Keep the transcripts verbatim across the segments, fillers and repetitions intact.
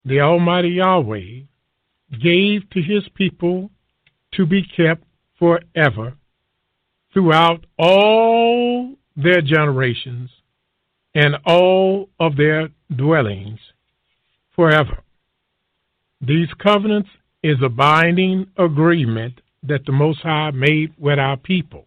the Almighty Yahweh gave to his people to be kept forever throughout all their generations and all of their dwellings forever. These covenants is a binding agreement that the Most High made with our people.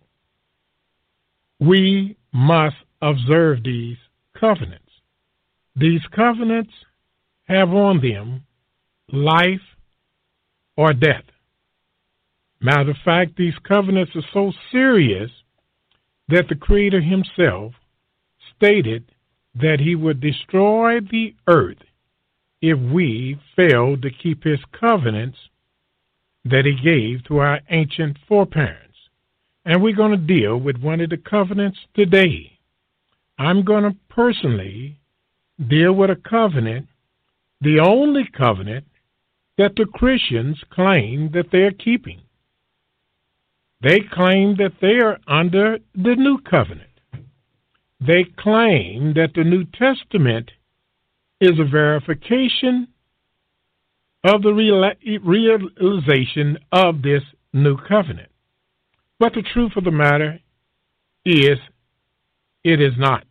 We must observe these covenants. These covenants have on them life or death. Matter of fact, these covenants are so serious that the Creator himself stated that he would destroy the earth if we failed to keep his covenants that he gave to our ancient foreparents. And we're going to deal with one of the covenants today. I'm going to personally deal with a covenant, the only covenant that the Christians claim that they're keeping. They claim that they are under the new covenant. They claim that the New Testament is a verification of the realization of this new covenant. But the truth of the matter is, it is not.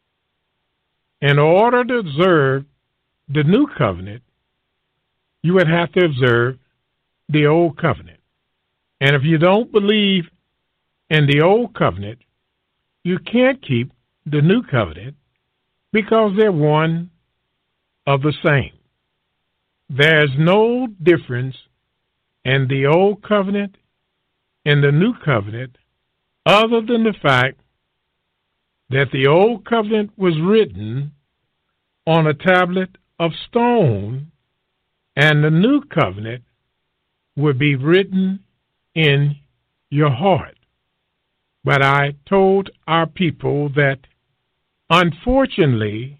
In order to observe the new covenant, you would have to observe the old covenant. And if you don't believe in the old covenant, you can't keep the new covenant because they're one of the same. There's no difference in the old covenant and the new covenant other than the fact that the old covenant was written on a tablet of stone and the new covenant would be written in your heart. But I told our people that unfortunately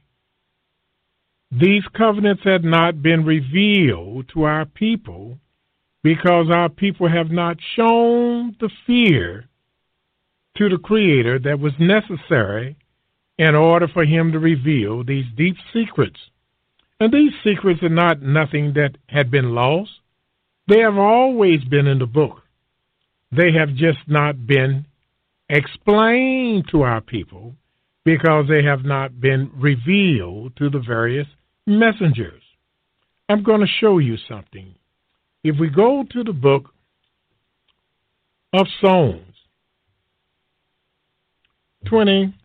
these covenants had not been revealed to our people because our people have not shown the fear to the Creator that was necessary in order for him to reveal these deep secrets. And these secrets are not nothing that had been lost. They have always been in the book. They have just not been explained to our people because they have not been revealed to the various messengers. I'm going to show you something. If we go to the book of Psalms, twenty-four,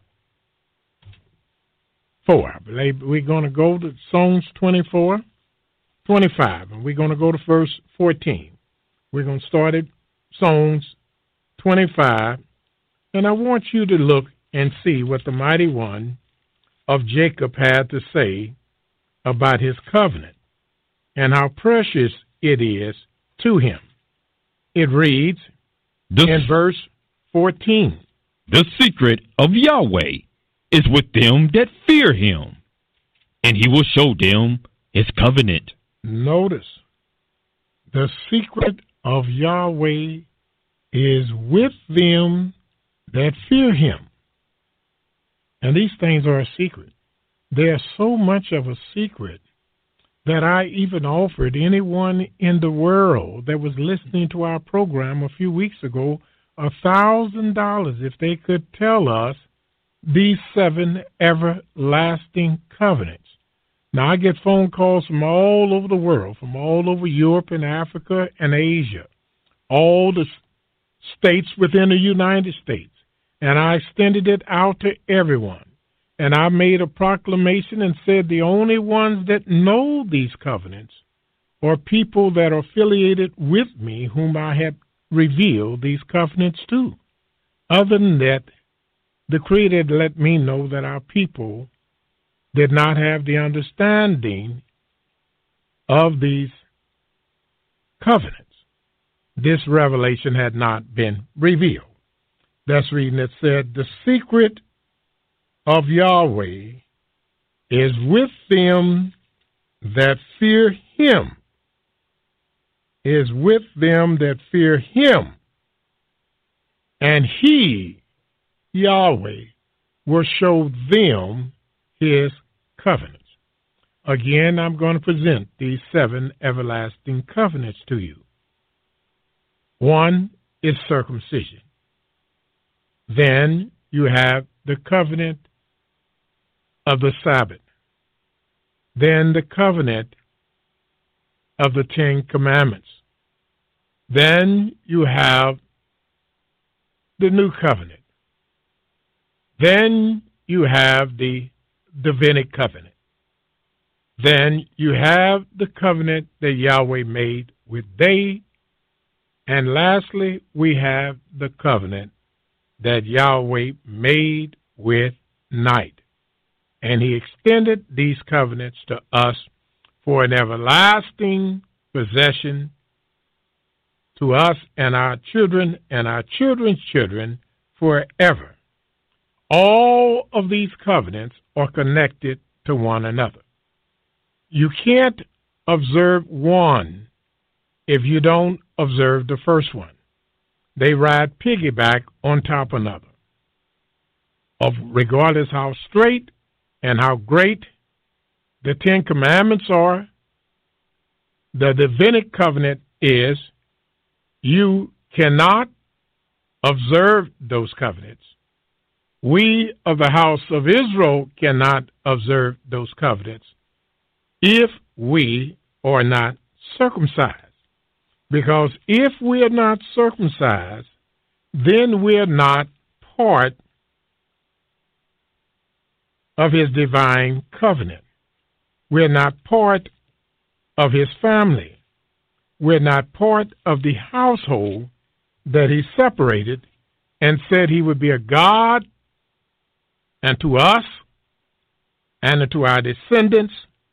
I believe we're going to go to Psalms twenty-four, twenty-five, and we're going to go to verse fourteen. We're going to start at Psalms twenty-five, and I want you to look and see what the Mighty One of Jacob had to say about his covenant and how precious it is to him. It reads the, in verse fourteen, "The secret of Yahweh is with them that fear him, and he will show them his covenant." Notice, the secret of Yahweh is with them that fear him. And these things are a secret. They are so much of a secret that I even offered anyone in the world that was listening to our program a few weeks ago a thousand dollars if they could tell us these seven everlasting covenants. Now, I get phone calls from all over the world, from all over Europe and Africa and Asia, all the states within the United States, and I extended it out to everyone. And I made a proclamation and said the only ones that know these covenants are people that are affiliated with me, whom I have revealed these covenants to. Other than that, the Creator let me know that our people did not have the understanding of these covenants. This revelation had not been revealed. That's reading it said, the secret of Yahweh is with them that fear him, is with them that fear him, and he, Yahweh, will show them his covenants. Again, I'm going to present these seven everlasting covenants to you. One is circumcision. Then you have the covenant of the Sabbath. Then the covenant of the Ten Commandments. Then you have the new covenant. Then you have the Davidic covenant. Then you have the covenant that Yahweh made with day. And lastly, we have the covenant that Yahweh made with night. And he extended these covenants to us for an everlasting possession to us and our children and our children's children forever. All of these covenants are connected to one another. You can't observe one if you don't observe the first one. They ride piggyback on top of another. Of regardless how straight and how great the Ten Commandments are, the Davidic covenant is, you cannot observe those covenants. We of the house of Israel cannot observe those covenants if we are not circumcised. Because if we are not circumcised, then we are not part of his divine covenant. We're not part of his family. We're not part of the household that he separated and said he would be a God unto us and unto our descendants,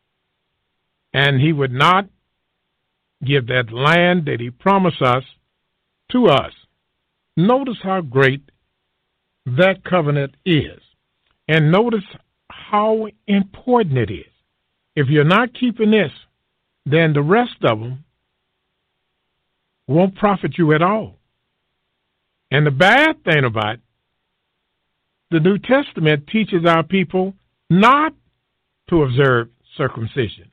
and he would not give that land that he promised us to us. Notice how great that covenant is, and notice how important it is. If you're not keeping this, then the rest of them won't profit you at all. And the bad thing about it, the New Testament teaches our people not to observe circumcision.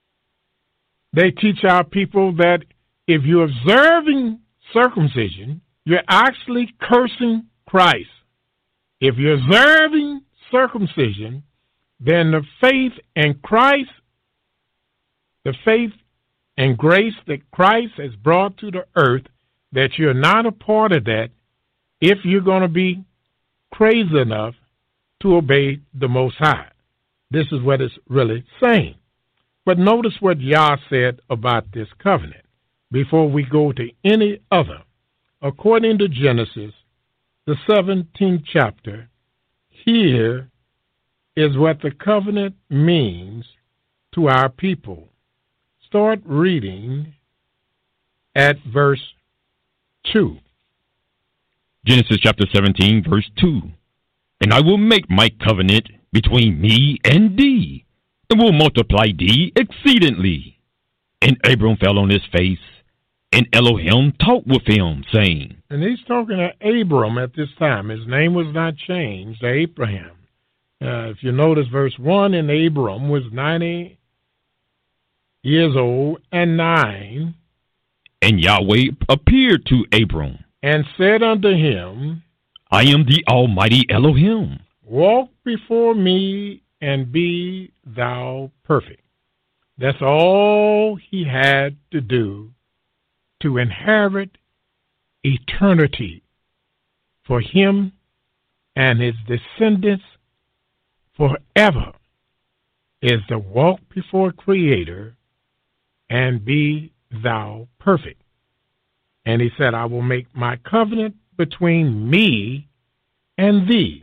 They teach our people that if you're observing circumcision, you're actually cursing Christ. If you're observing circumcision, then the faith in Christ, the faith and grace that Christ has brought to the earth, that you're not a part of that if you're going to be crazy enough to obey the Most High. This is what it's really saying. But notice what Yah said about this covenant before we go to any other. According to Genesis, the seventeenth chapter, here is what the covenant means to our people. Start reading at verse two. Genesis chapter seventeen, verse two. And I will make my covenant between me and thee, and will multiply thee exceedingly. And Abram fell on his face, and Elohim talked with him, saying. And he's talking to Abram at this time. His name was not changed to Abraham. Uh, if you notice verse one, and Abram was ninety years old and nine. And Yahweh appeared to Abram, and said unto him, I am the Almighty Elohim. Walk before me and be thou perfect. That's all he had to do to inherit eternity for him and his descendants forever, is to walk before Creator and be thou perfect. And he said, I will make my covenant between me and thee,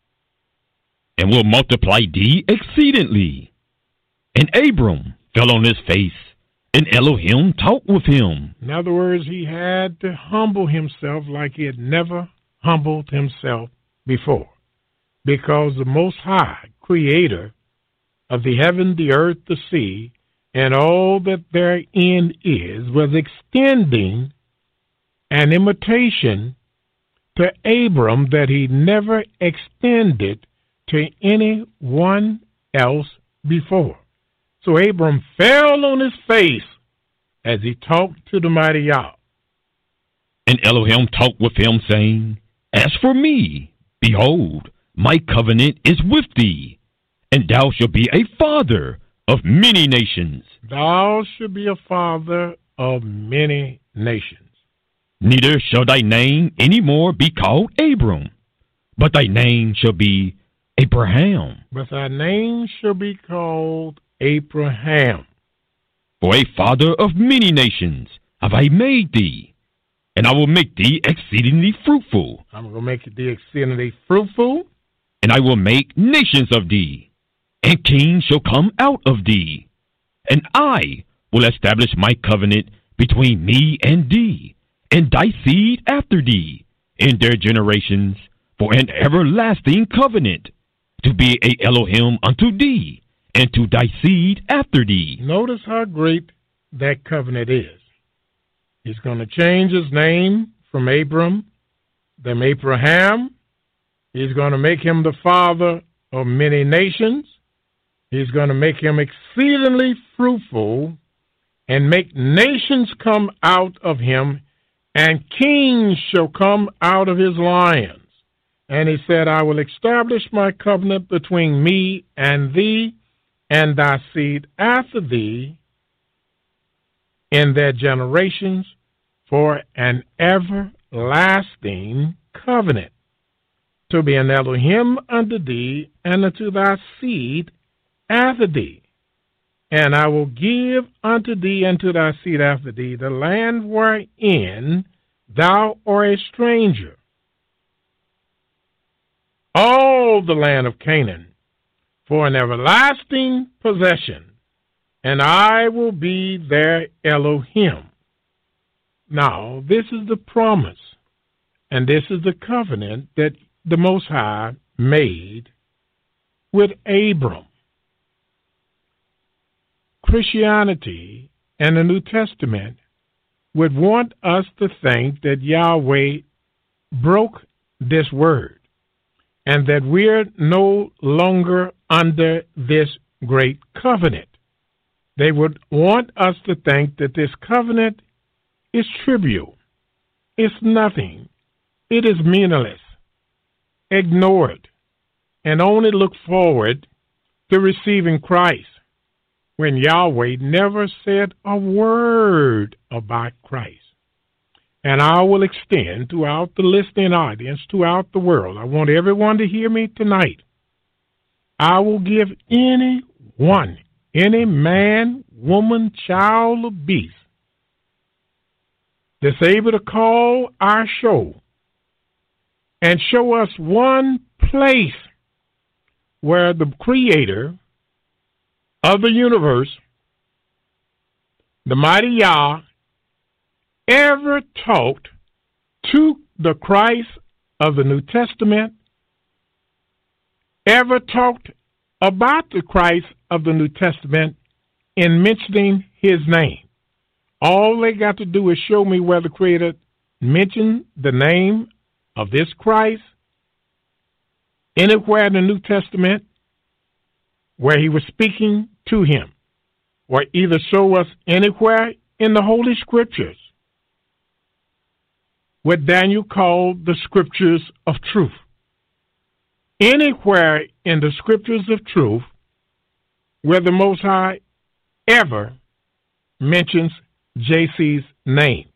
and will multiply thee exceedingly. And Abram fell on his face, and Elohim talked with him. In other words, he had to humble himself like he had never humbled himself before, because the Most High, Creator of the heaven, the earth, the sea, and all that therein is, was extending an invitation to Abram that he never extended to anyone else before. So Abram fell on his face as he talked to the mighty Yah. And Elohim talked with him, saying, As for me, behold, my covenant is with thee, and thou shalt be a father of many nations. Thou shalt be a father of many nations. Neither shall thy name any more be called Abram, but thy name shall be Abraham. But thy name shall be called Abraham. For a father of many nations have I made thee, and I will make thee exceedingly fruitful. I'm going to make thee exceedingly fruitful. And I will make nations of thee, and kings shall come out of thee. And I will establish my covenant between me and thee, and thy seed after thee, in their generations, for an everlasting covenant, to be a Elohim unto thee, and to thy seed after thee. Notice how great that covenant is. He's going to change his name from Abram, then Abraham. He's going to make him the father of many nations. He's going to make him exceedingly fruitful and make nations come out of him, and kings shall come out of his lions. And he said, I will establish my covenant between me and thee and thy seed after thee in their generations for an everlasting covenant, to be an Elohim unto thee and unto thy seed after thee. And I will give unto thee and to thy seed after thee the land wherein thou art a stranger, all the land of Canaan, for an everlasting possession, and I will be their Elohim. Now, this is the promise, and this is the covenant that the Most High made with Abram. Christianity and the New Testament would want us to think that Yahweh broke this word and that we're no longer under this great covenant. They would want us to think that this covenant is trivial. It's nothing. It is meaningless. Ignore it and only look forward to receiving Christ, when Yahweh never said a word about Christ. And I will extend throughout the listening audience, throughout the world. I want everyone to hear me tonight. I will give anyone, any man, woman, child, or beast that's able to call our show and show us one place where the Creator of the universe, the mighty Yah, ever talked to the Christ of the New Testament, ever talked about the Christ of the New Testament in mentioning his name. All they got to do is show me where the Creator mentioned the name of this Christ anywhere in the New Testament where he was speaking to him, or either show us anywhere in the Holy Scriptures what Daniel called the Scriptures of Truth. Anywhere in the Scriptures of Truth where the Most High ever mentions J C's name.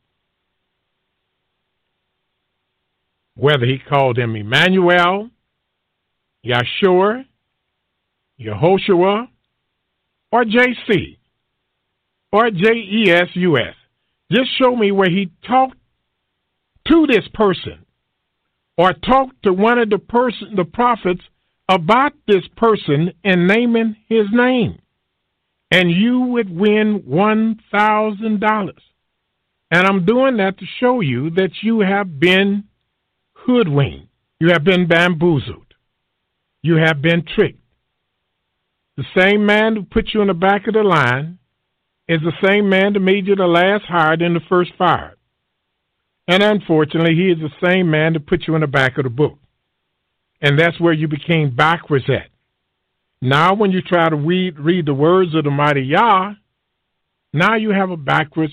Whether he called him Emmanuel, Yahshua, Yehoshua, or J C, or J E S U S. Just show me where he talked to this person, or talked to one of the person, the prophets about this person and naming his name, and you would win one thousand dollars. And I'm doing that to show you that you have been hoodwinked. You have been bamboozled. You have been tricked. The same man who put you in the back of the line is the same man that made you the last hired and the first fired. And unfortunately, he is the same man that put you in the back of the book. And that's where you became backwards at. Now when you try to read, read the words of the mighty Yah, now you have a backwards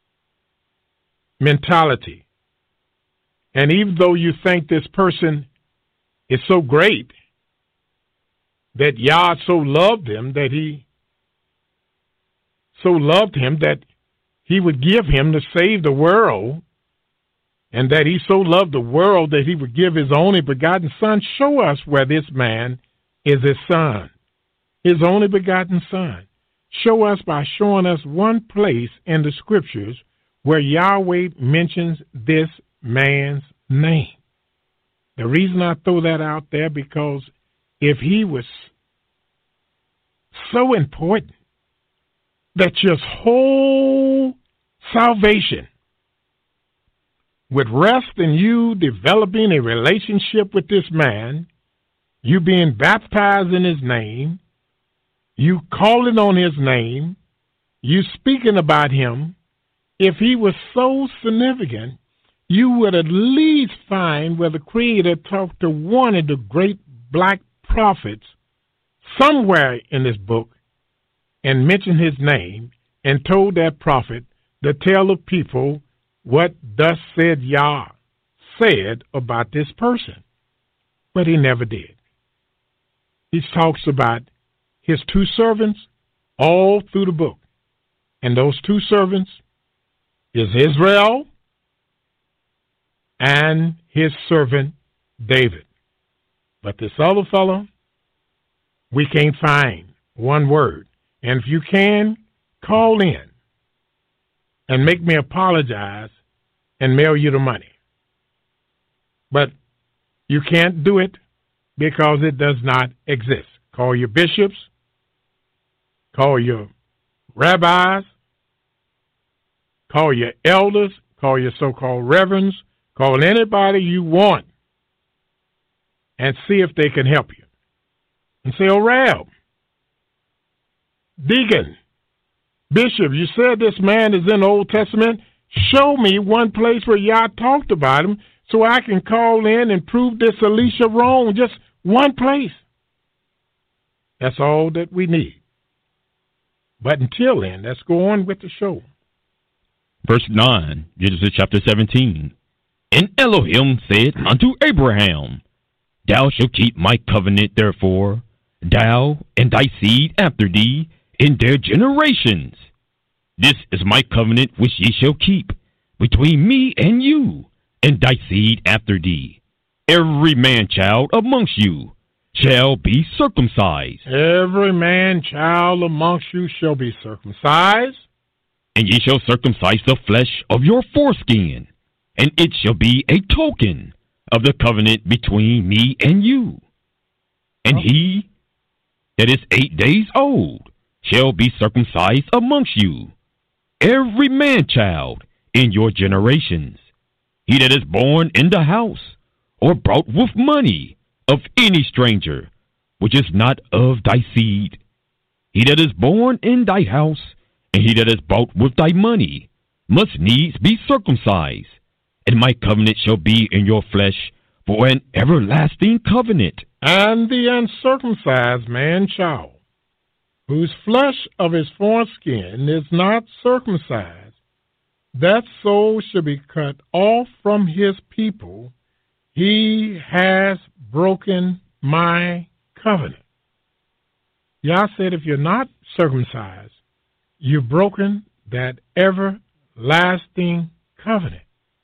mentality. And even though you think this person is so great, that Yah so loved him, that he so loved him that he would give him to save the world, and that he so loved the world that he would give his only begotten son, show us where this man is his son, his only begotten son. Show us by showing us one place in the scriptures where Yahweh mentions this man's name. The reason I throw that out there, because if he was so important that your whole salvation would rest in you developing a relationship with this man, you being baptized in his name, you calling on his name, you speaking about him, if he was so significant, you would at least find where the Creator talked to one of the great black prophets somewhere in this book and mentioned his name and told that prophet to tell the people what thus said Yah said about this person. But he never did. He talks about his two servants all through the book. And those two servants is Israel and his servant David. But this other fellow, we can't find one word. And if you can, call in and make me apologize and mail you the money. But you can't do it because it does not exist. Call your bishops, call your rabbis, call your elders, call your so-called reverends, call anybody you want and see if they can help you. And say, oh, Rab, deacon, bishop, you said this man is in the Old Testament. Show me one place where Yah talked about him so I can call in and prove this Alicia wrong. Just one place. That's all that we need. But until then, let's go on with the show. Verse nine, Genesis chapter seventeen. And Elohim said unto Abraham, Thou shalt keep my covenant, therefore, thou and thy seed after thee in their generations. This is my covenant which ye shall keep between me and you and thy seed after thee. Every man-child amongst you shall be circumcised. Every man-child amongst you shall be circumcised. And ye shall circumcise the flesh of your foreskin, and it shall be a token of the covenant between me and you. And he that is eight days old shall be circumcised amongst you, every man-child in your generations. He that is born in the house, or brought with money of any stranger, which is not of thy seed. He that is born in thy house, and he that is bought with thy money, must needs be circumcised. And my covenant shall be in your flesh for an everlasting covenant. And the uncircumcised man-child, whose flesh of his foreskin is not circumcised, that soul shall be cut off from his people. He has broken my covenant. Yah said, if you're not circumcised, you've broken that everlasting covenant.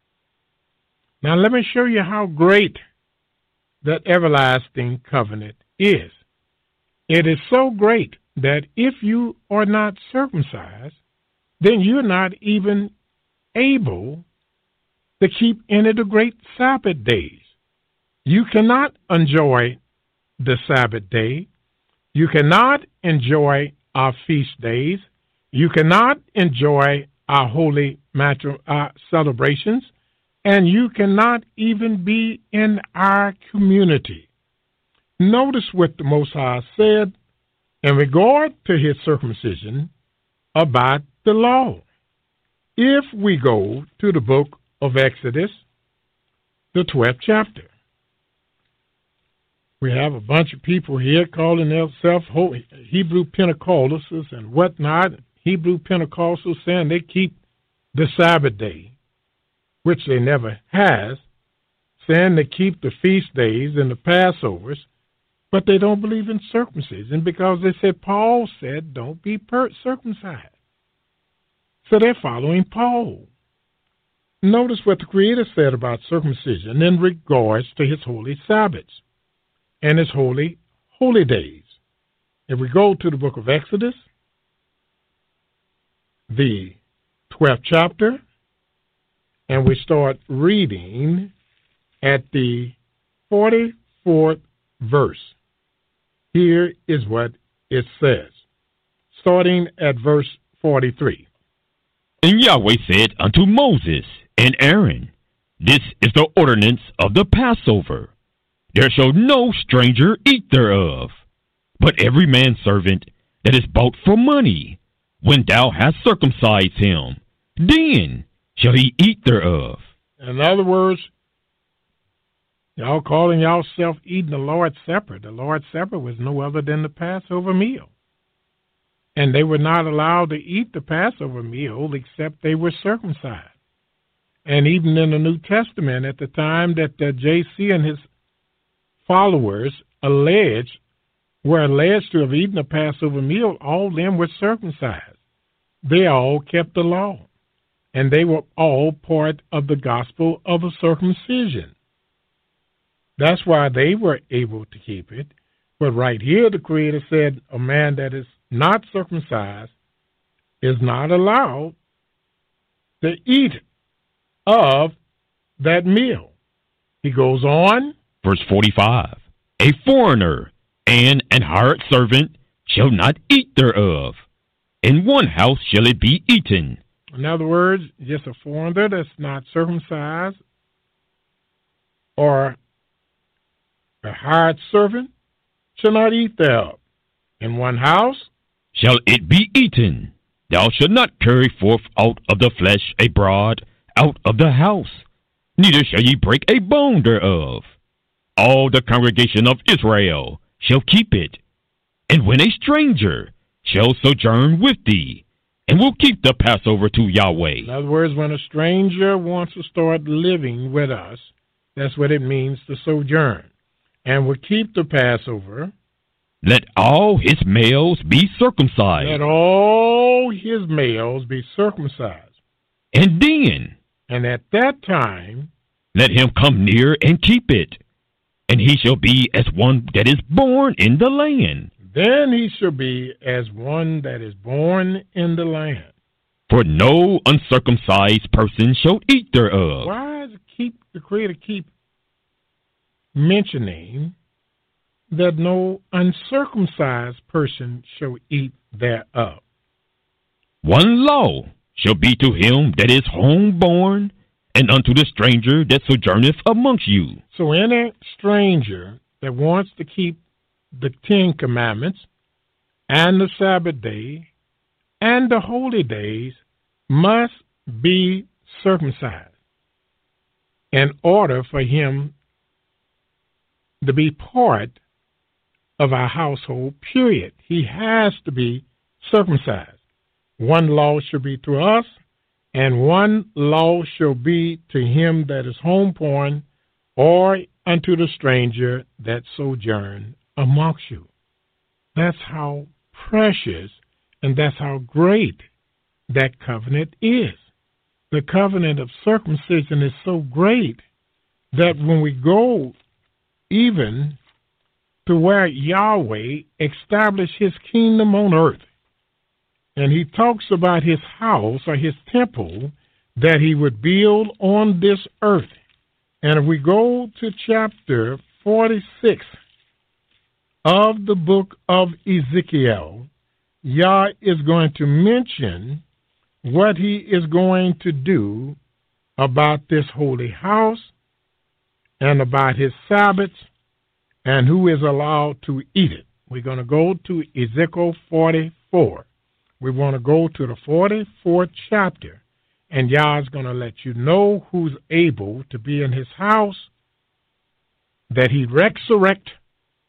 Now let me show you how great that everlasting covenant is. It is so great that if you are not circumcised, then you're not even able to keep any of the great Sabbath days. You cannot enjoy the Sabbath day. You cannot enjoy our feast days. You cannot enjoy our holy matri- uh, celebrations. And you cannot even be in our community. Notice what the Most High said in regard to his circumcision about the law. If we go to the book of Exodus, the twelfth chapter, We have a bunch of people here calling themselves Hebrew Pentecostals and whatnot. Hebrew Pentecostals saying they keep the Sabbath day, which they never has, saying they keep the feast days and the Passovers, but they don't believe in circumcision because they said Paul said don't be per- circumcised. So they're following Paul. Notice what the Creator said about circumcision in regards to his holy Sabbaths and his holy holy days. If we go to the book of Exodus, the twelfth chapter, and we start reading at the forty-fourth verse. Here is what it says, starting at verse forty-three. And Yahweh said unto Moses and Aaron, This is the ordinance of the Passover. There shall no stranger eat thereof, but every manservant that is bought for money, when thou hast circumcised him, then shall he eat thereof. In other words, y'all calling yourself eating the Lord's Supper. The Lord's Supper was no other than the Passover meal. And they were not allowed to eat the Passover meal except they were circumcised. And even in the New Testament, at the time that uh, J C and his followers alleged, were alleged to have eaten the Passover meal, all of them were circumcised. They all kept the law. And they were all part of the gospel of a circumcision. That's why they were able to keep it. But right here, the Creator said a man that is not circumcised is not allowed to eat of that meal. He goes on. Verse forty-five. A foreigner and an hired servant shall not eat thereof. In one house shall it be eaten. In other words, just a foreigner that's not circumcised or a hired servant shall not eat thereof. In one house shall it be eaten. Thou shalt not carry forth out of the flesh abroad out of the house, neither shall ye break a bone thereof. All the congregation of Israel shall keep it. And when a stranger shall sojourn with thee, and will keep the Passover to Yahweh. In other words, when a stranger wants to start living with us, that's what it means to sojourn. And will keep the Passover. Let all his males be circumcised. Let all his males be circumcised. And then, and at that time, let him come near and keep it. And he shall be as one that is born in the land. Then he shall be as one that is born in the land. For no uncircumcised person shall eat thereof. Why does keep the Creator keep mentioning that no uncircumcised person shall eat thereof? One law shall be to him that is homeborn, and unto the stranger that sojourneth amongst you. So any stranger that wants to keep the Ten Commandments and the Sabbath day and the holy days must be circumcised in order for him to be part of our household, period. He has to be circumcised. One law shall be to us, and one law shall be to him that is homeborn, or unto the stranger that sojourn amongst you. That's how precious and that's how great that covenant is. The covenant of circumcision is so great that when we go even to where Yahweh established his kingdom on earth, and he talks about his house or his temple that he would build on this earth. And if we go to chapter forty-six of the book of Ezekiel, Yah is going to mention what he is going to do about this holy house and about his Sabbaths and who is allowed to eat it. We're going to go to Ezekiel forty-four. We want to go to the forty-fourth chapter, and Yah is going to let you know who's able to be in his house, that he resurrect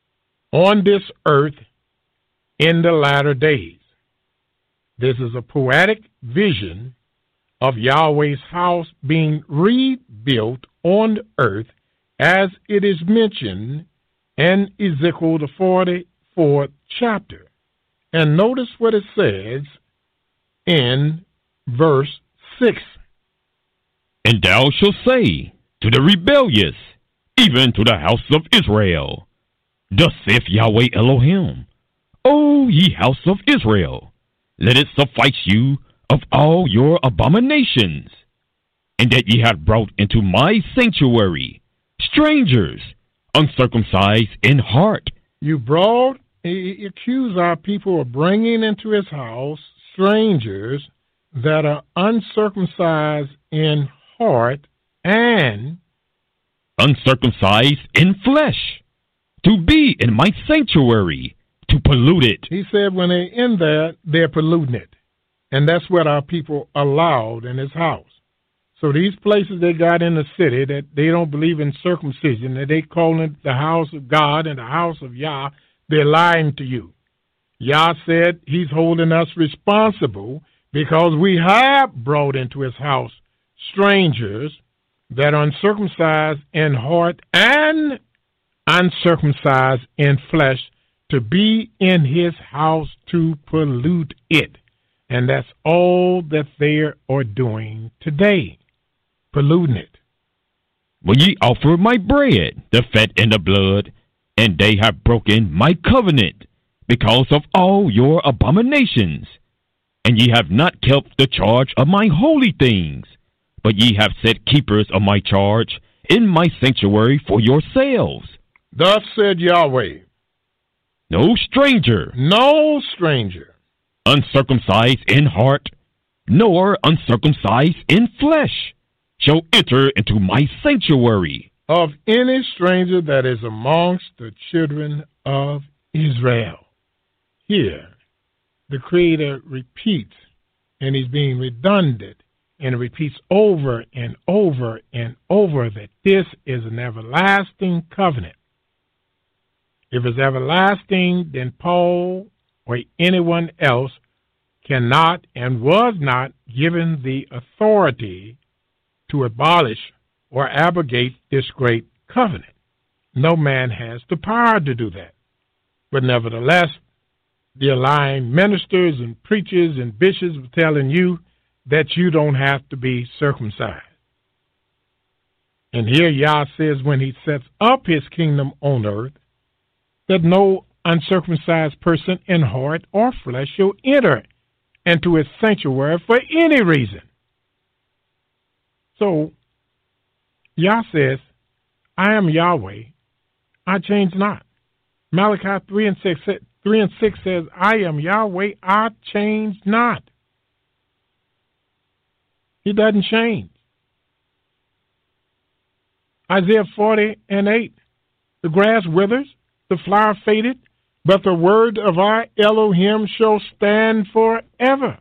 on this earth in the latter days. This is a poetic vision of Yahweh's house being rebuilt on the earth as it is mentioned in Ezekiel the forty-fourth chapter. And notice what it says in verse six. And thou shalt say to the rebellious, even to the house of Israel, thus saith Yahweh Elohim, O ye house of Israel, let it suffice you of all your abominations, and that ye have brought into my sanctuary strangers, uncircumcised in heart. You brought, he accused our people of bringing into his house strangers that are uncircumcised in heart and uncircumcised in flesh, to be in my sanctuary, to pollute it. He said when they're in there, they're polluting it. And that's what our people allowed in his house. So these places they got in the city that they don't believe in circumcision, that they call it the house of God and the house of Yah, they're lying to you. Yah said he's holding us responsible because we have brought into his house strangers that are uncircumcised in heart and uncircumcised in flesh, to be in his house to pollute it. And that's all that they are doing today, polluting it. Will ye offer my bread, the fat and the blood, and they have broken my covenant because of all your abominations. And ye have not kept the charge of my holy things, but ye have set keepers of my charge in my sanctuary for yourselves. Thus said Yahweh, no stranger, no stranger, uncircumcised in heart, nor uncircumcised in flesh, shall enter into my sanctuary. Of any stranger that is amongst the children of Israel. Here, the Creator repeats, and he's being redundant, and repeats over and over and over that this is an everlasting covenant. If it's everlasting, then Paul or anyone else cannot and was not given the authority to abolish or abrogate this great covenant. No man has the power to do that. But nevertheless, the aligned ministers and preachers and bishops are telling you that you don't have to be circumcised. And here Yah says when he sets up his kingdom on earth, that no uncircumcised person in heart or flesh shall enter into his sanctuary for any reason. So, Yah says, I am Yahweh, I change not. Malachi three and six, three and six says, I am Yahweh, I change not. He doesn't change. Isaiah forty and eight, the grass withers, the flower faded, but the word of our Elohim shall stand forever.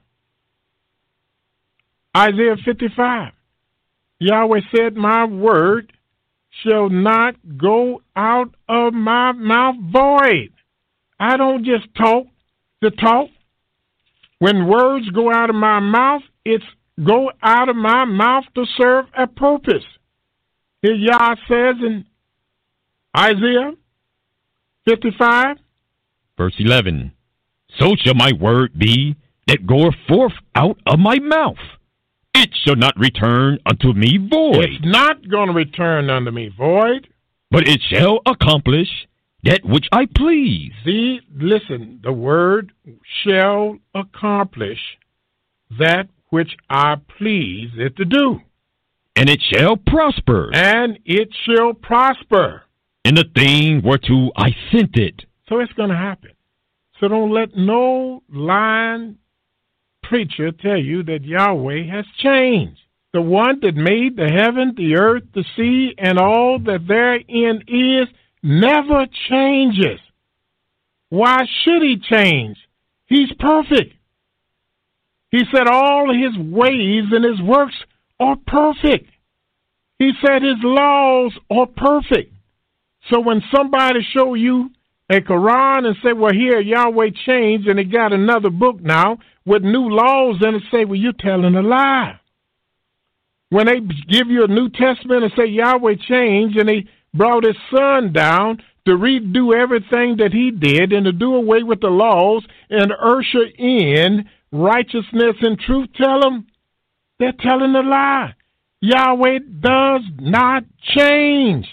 Isaiah fifty-five, Yahweh said, my word shall not go out of my mouth void. I don't just talk to talk. When words go out of my mouth, it's go out of my mouth to serve a purpose. Here Yah says in Isaiah fifty-five, verse eleven, so shall my word be that goeth forth out of my mouth. It shall not return unto me void. It's not going to return unto me void. But it shall accomplish that which I please. See, listen, the word shall accomplish that which I please it to do. And it shall prosper. And it shall prosper. In the thing whereto I sent it. So it's going to happen. So don't let no lying preacher tell you that Yahweh has changed. The one that made the heaven, the earth, the sea, and all that therein is never changes. Why should he change? He's perfect. He said all his ways and his works are perfect. He said his laws are perfect. So when somebody show you a Quran and say, well, here, Yahweh changed, and they got another book now with new laws in it, say, well, you're telling a lie. When they give you a New Testament and say Yahweh changed, and he brought his son down to redo everything that he did and to do away with the laws and usher in righteousness and truth, tell them they're telling a lie. Yahweh does not change.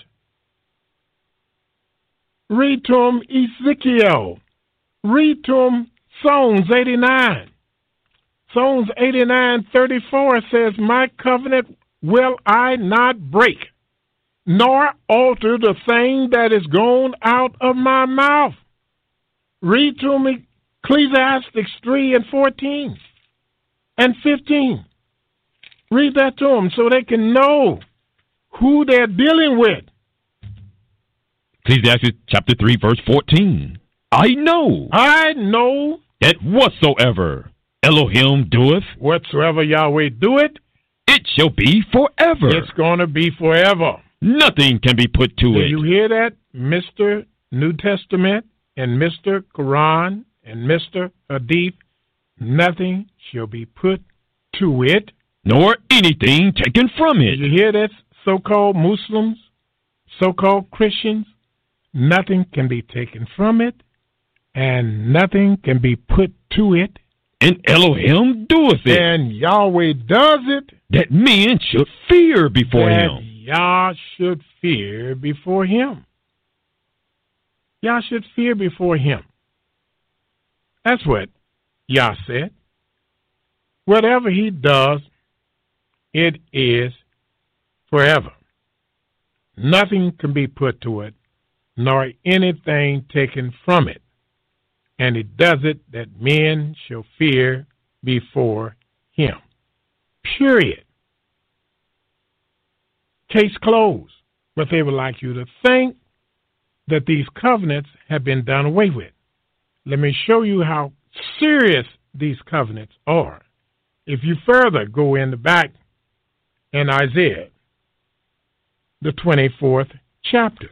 Read to them Ezekiel. Read to them Psalms eighty-nine. Psalms eighty-nine thirty-four says, my covenant will I not break, nor alter the thing that is gone out of my mouth. Read to me Ecclesiastes three and fourteen and fifteen. Read that to them so they can know who they're dealing with. Ecclesiastes chapter three, verse fourteen. I know. I know. That whatsoever Elohim doeth, whatsoever Yahweh doeth, it shall be forever. It's going to be forever. Nothing can be put to Do it. you hear that, Mister New Testament and Mister Quran and Mister Hadith? Nothing shall be put to it, nor anything taken from it. Do you hear that, so-called Muslims, so-called Christians? Nothing can be taken from it, and nothing can be put to it. And Elohim doeth it. And Yahweh does it. That men should fear before that him. Yah should fear before him. Yah should fear before him. That's what Yah said. Whatever he does, it is forever. Nothing can be put to it, nor anything taken from it. And it does it that men shall fear before him. Period. Case closed. But they would like you to think that these covenants have been done away with. Let me show you how serious these covenants are. If you further go in the back in Isaiah, the twenty-fourth chapter.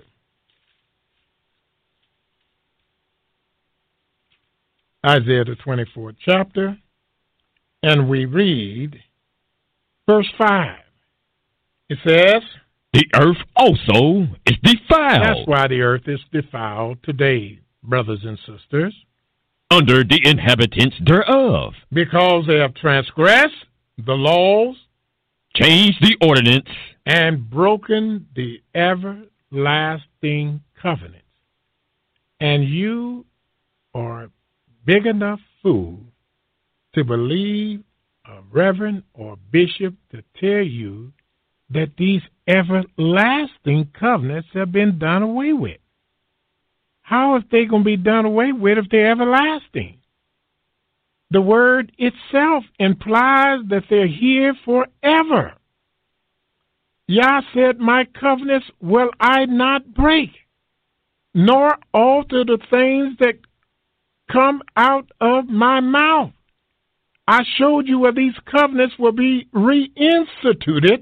Isaiah, the twenty-fourth chapter, and we read verse five. It says, the earth also is defiled. That's why the earth is defiled today, brothers and sisters. Under the inhabitants thereof. Because they have transgressed the laws, changed the ordinance, and broken the everlasting covenants. And you are big enough fool to believe a reverend or bishop to tell you that these everlasting covenants have been done away with. How are they going to be done away with if they're everlasting? The word itself implies that they're here forever. Yah said, my covenants will I not break, nor alter the things that come out of my mouth. I showed you where these covenants will be reinstituted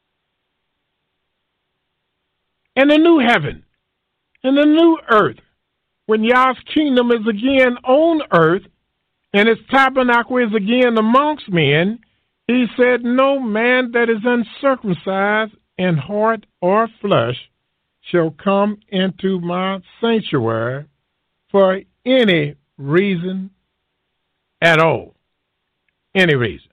in the new heaven, in the new earth, when Yah's kingdom is again on earth and his tabernacle is again amongst men. He said, no man that is uncircumcised in heart or flesh shall come into my sanctuary for any reason at all. Any reason.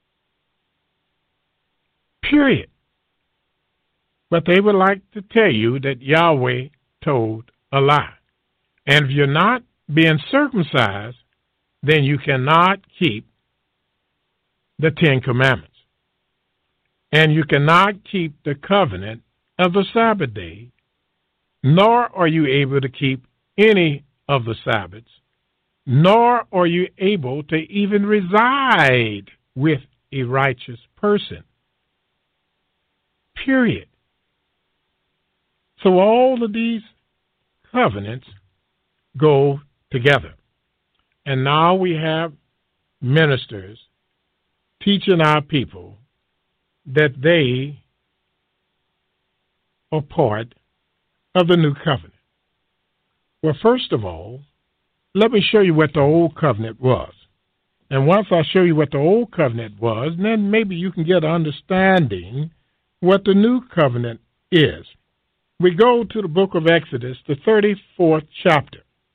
Period. But they would like to tell you that Yahweh told a lie. And if you're not being circumcised, then you cannot keep the Ten Commandments. And you cannot keep the covenant of the Sabbath day, nor are you able to keep any of the Sabbaths, nor are you able to even reside with a righteous person. Period. So all of these covenants go together. And now we have ministers teaching our people that they are part of the new covenant. Well, first of all, let me show you what the old covenant was. And once I show you what the old covenant was, then maybe you can get an understanding what the new covenant is. We go to the book of Exodus, the thirty-fourth chapter.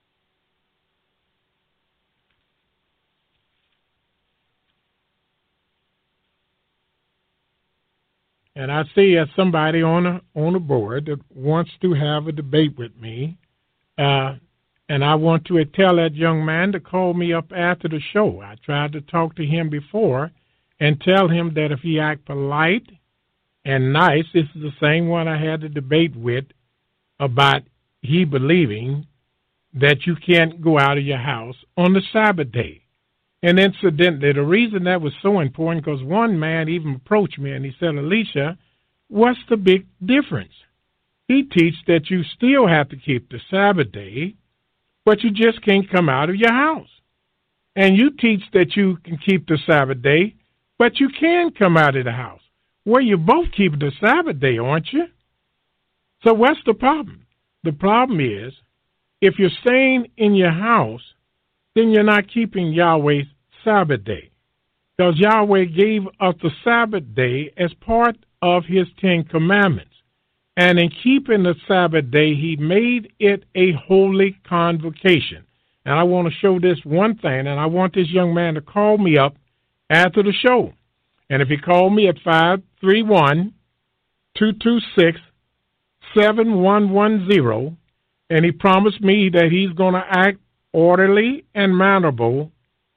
And I see uh, somebody on a, on a board that wants to have a debate with me. Uh, and I want to tell that young man to call me up after the show. I tried to talk to him before and tell him that if he act polite and nice, this is the same one I had a debate with about he believing that you can't go out of your house on the Sabbath day. And incidentally, the reason that was so important, because one man even approached me and he said, Alicia, what's the big difference? He teaches that you still have to keep the Sabbath day, but you just can't come out of your house. And you teach that you can keep the Sabbath day, but you can come out of the house. Well, you both keep the Sabbath day, aren't you? So what's the problem? The problem is, if you're staying in your house, then you're not keeping Yahweh's Sabbath day. Because Yahweh gave us the Sabbath day as part of his Ten Commandments. And in keeping the Sabbath day, he made it a holy convocation. And I want to show this one thing, and I want this young man to call me up after the show. And if he called me at five three one, two two six, seven one one zero, and he promised me that he's going to act orderly and mannerable,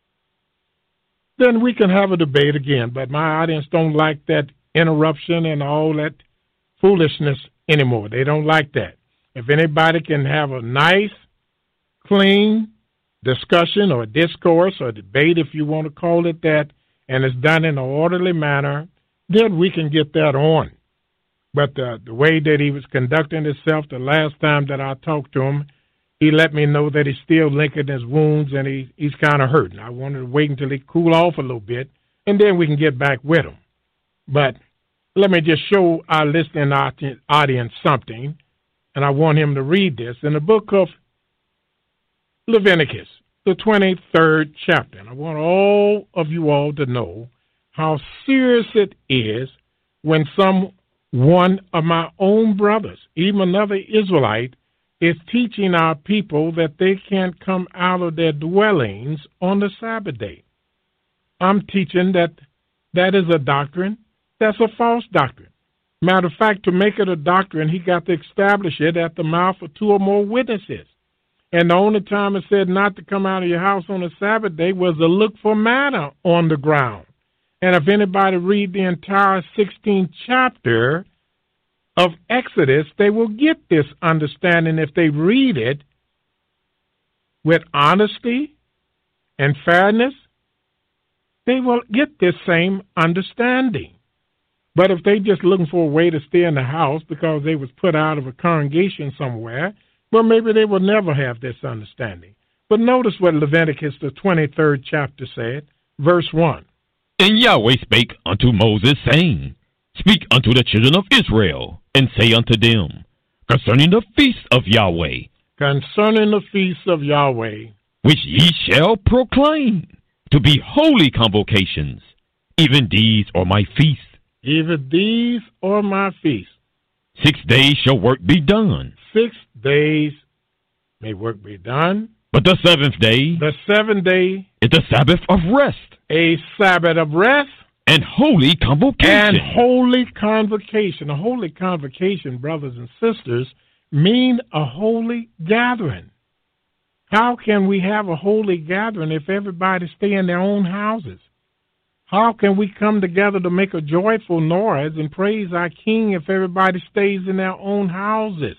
then we can have a debate again. But my audience don't like that interruption and all that foolishness anymore. They don't like that. If anybody can have a nice, clean discussion or discourse or debate, if you want to call it that, and it's done in an orderly manner, then we can get that on. But the, the way that he was conducting himself the last time that I talked to him, he let me know that he's still licking his wounds and he, he's kind of hurting. I wanted to wait until he cool off a little bit, and then we can get back with him. But let me just show our listening audience something, and I want him to read this. In the book of Leviticus, the twenty-third chapter, and I want all of you all to know how serious it is when some one of my own brothers, even another Israelite, is teaching our people that they can't come out of their dwellings on the Sabbath day. I'm teaching that that is a doctrine. That's a false doctrine. Matter of fact, to make it a doctrine, he got to establish it at the mouth of two or more witnesses. And the only time it said not to come out of your house on the Sabbath day was to look for manna on the ground. And if anybody read the entire sixteenth chapter of Exodus, they will get this understanding if they read it with honesty and fairness. They will get this same understanding. But if they just looking for a way to stay in the house because they was put out of a congregation somewhere, well, maybe they will never have this understanding. But notice what Leviticus, the twenty-third chapter said, verse one. And Yahweh spake unto Moses, saying, Speak unto the children of Israel, and say unto them, Concerning the feast of Yahweh, Concerning the feast of Yahweh, which ye shall proclaim to be holy convocations, even these are my feasts. Even these are my feasts. Six days shall work be done. Six days may work be done. But the seventh day, the seventh day, is the Sabbath of rest. A Sabbath of rest. And holy convocation. And holy convocation. A holy convocation, brothers and sisters, mean a holy gathering. How can we have a holy gathering if everybody stay in their own houses? How can we come together to make a joyful noise and praise our King if everybody stays in their own houses?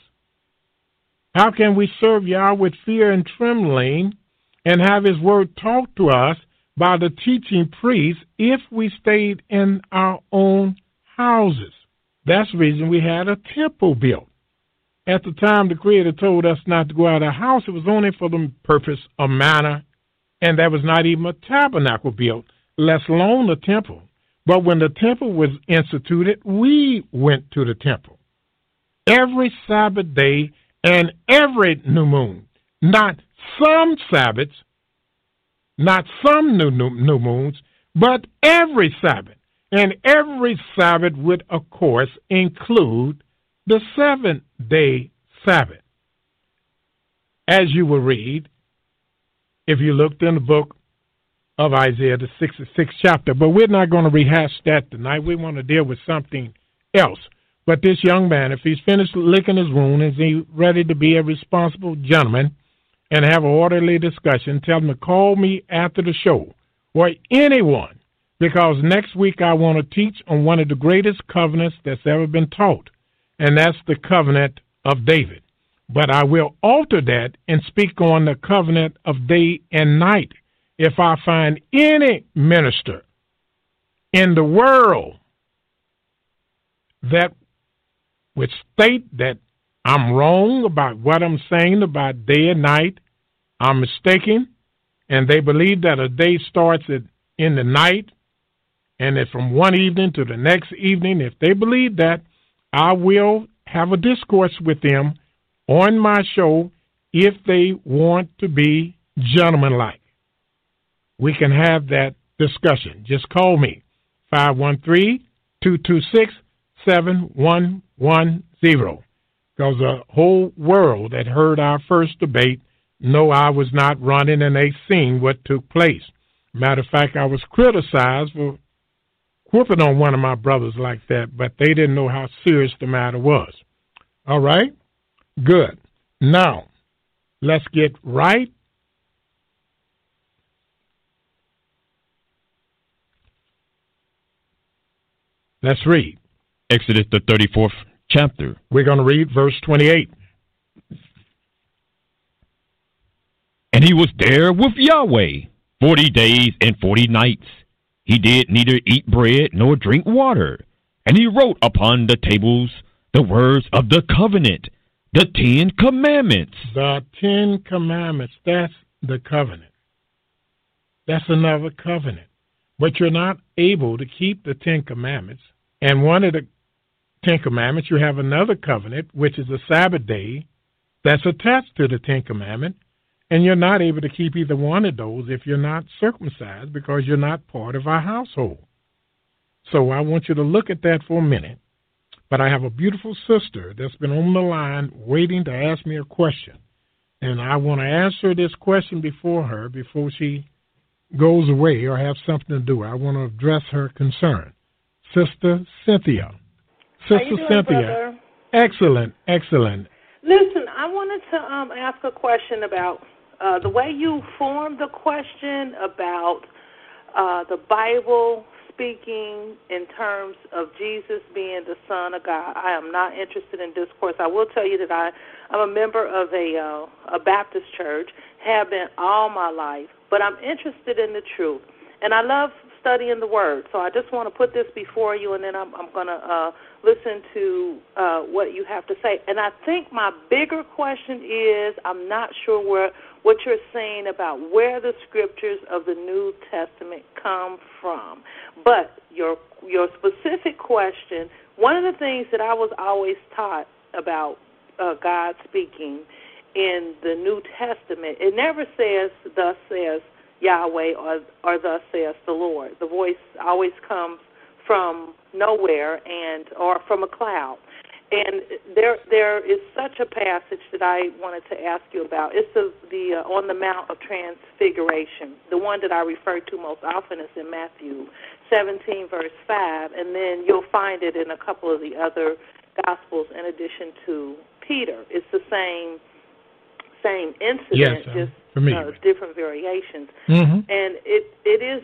How can we serve Yah with fear and trembling and have his word taught to us by the teaching priests if we stayed in our own houses? That's the reason we had a temple built. At the time the Creator told us not to go out of the house, it was only for the purpose of manna, and there was not even a tabernacle built, let alone a temple. But when the temple was instituted, we went to the temple. Every Sabbath day and every new moon, Not some Sabbaths, not some new, new, new moons, but every Sabbath. And every Sabbath would, of course, include the seventh-day Sabbath. As you will read, if you looked in the book of Isaiah, the sixty-sixth chapter. But we're not going to rehash that tonight. We want to deal with something else. But this young man, if he's finished licking his wound, is he ready to be a responsible gentleman and have an orderly discussion, tell him to call me after the show, or anyone, because next week I want to teach on one of the greatest covenants that's ever been taught, and that's the covenant of David. But I will alter that and speak on the covenant of day and night. If I find any minister in the world that would state that I'm wrong about what I'm saying about day and night, I'm mistaken, and they believe that a day starts at, in the night and it's from one evening to the next evening, if they believe that, I will have a discourse with them on my show if they want to be gentlemanlike. We can have that discussion. Just call me, five one three, two two six, seven one one zero, because the whole world that heard our first debate know I was not running and they seen what took place. Matter of fact, I was criticized for whooping on one of my brothers like that, but they didn't know how serious the matter was. All right? Good. Now, let's get right. Let's read. Exodus, the thirty-fourth chapter. We're going to read verse twenty-eight. And he was there with Yahweh forty days and forty nights. He did neither eat bread nor drink water. And he wrote upon the tables the words of the covenant, the Ten Commandments. The Ten Commandments, that's the covenant. That's another covenant. But you're not able to keep the Ten Commandments. And one of the Ten Commandments, you have another covenant, which is the Sabbath day, that's attached to the Ten Commandments. And you're not able to keep either one of those if you're not circumcised, because you're not part of our household. So I want you to look at that for a minute. But I have a beautiful sister that's been on the line waiting to ask me a question. And I want to answer this question before her, before she goes away or have something to do. I want to address her concern. Sister Cynthia. Sister How you doing, Cynthia. brother? Excellent, excellent. Listen, I wanted to um, ask a question about uh, the way you formed the question about uh, the Bible speaking in terms of Jesus being the Son of God. I am not interested in discourse. I will tell you that I, I'm a member of a, uh, a Baptist church, have been all my life, but I'm interested in the truth. And I love studying the Word. So I just want to put this before you, and then I'm, I'm going to uh, listen to uh, what you have to say. And I think my bigger question is, I'm not sure where what you're saying about where the scriptures of the New Testament come from. But your your specific question, one of the things that I was always taught about uh, God speaking in the New Testament, it never says, thus says Yahweh, or, or thus says the Lord. The voice always comes from nowhere and or from a cloud. And there there is such a passage that I wanted to ask you about. It's the, the uh, on the Mount of Transfiguration. The one that I refer to most often is in Matthew seventeen, verse five, and then you'll find it in a couple of the other Gospels in addition to Peter. It's the same same incident, yes, just uh, different variations. Mm-hmm. And it it is,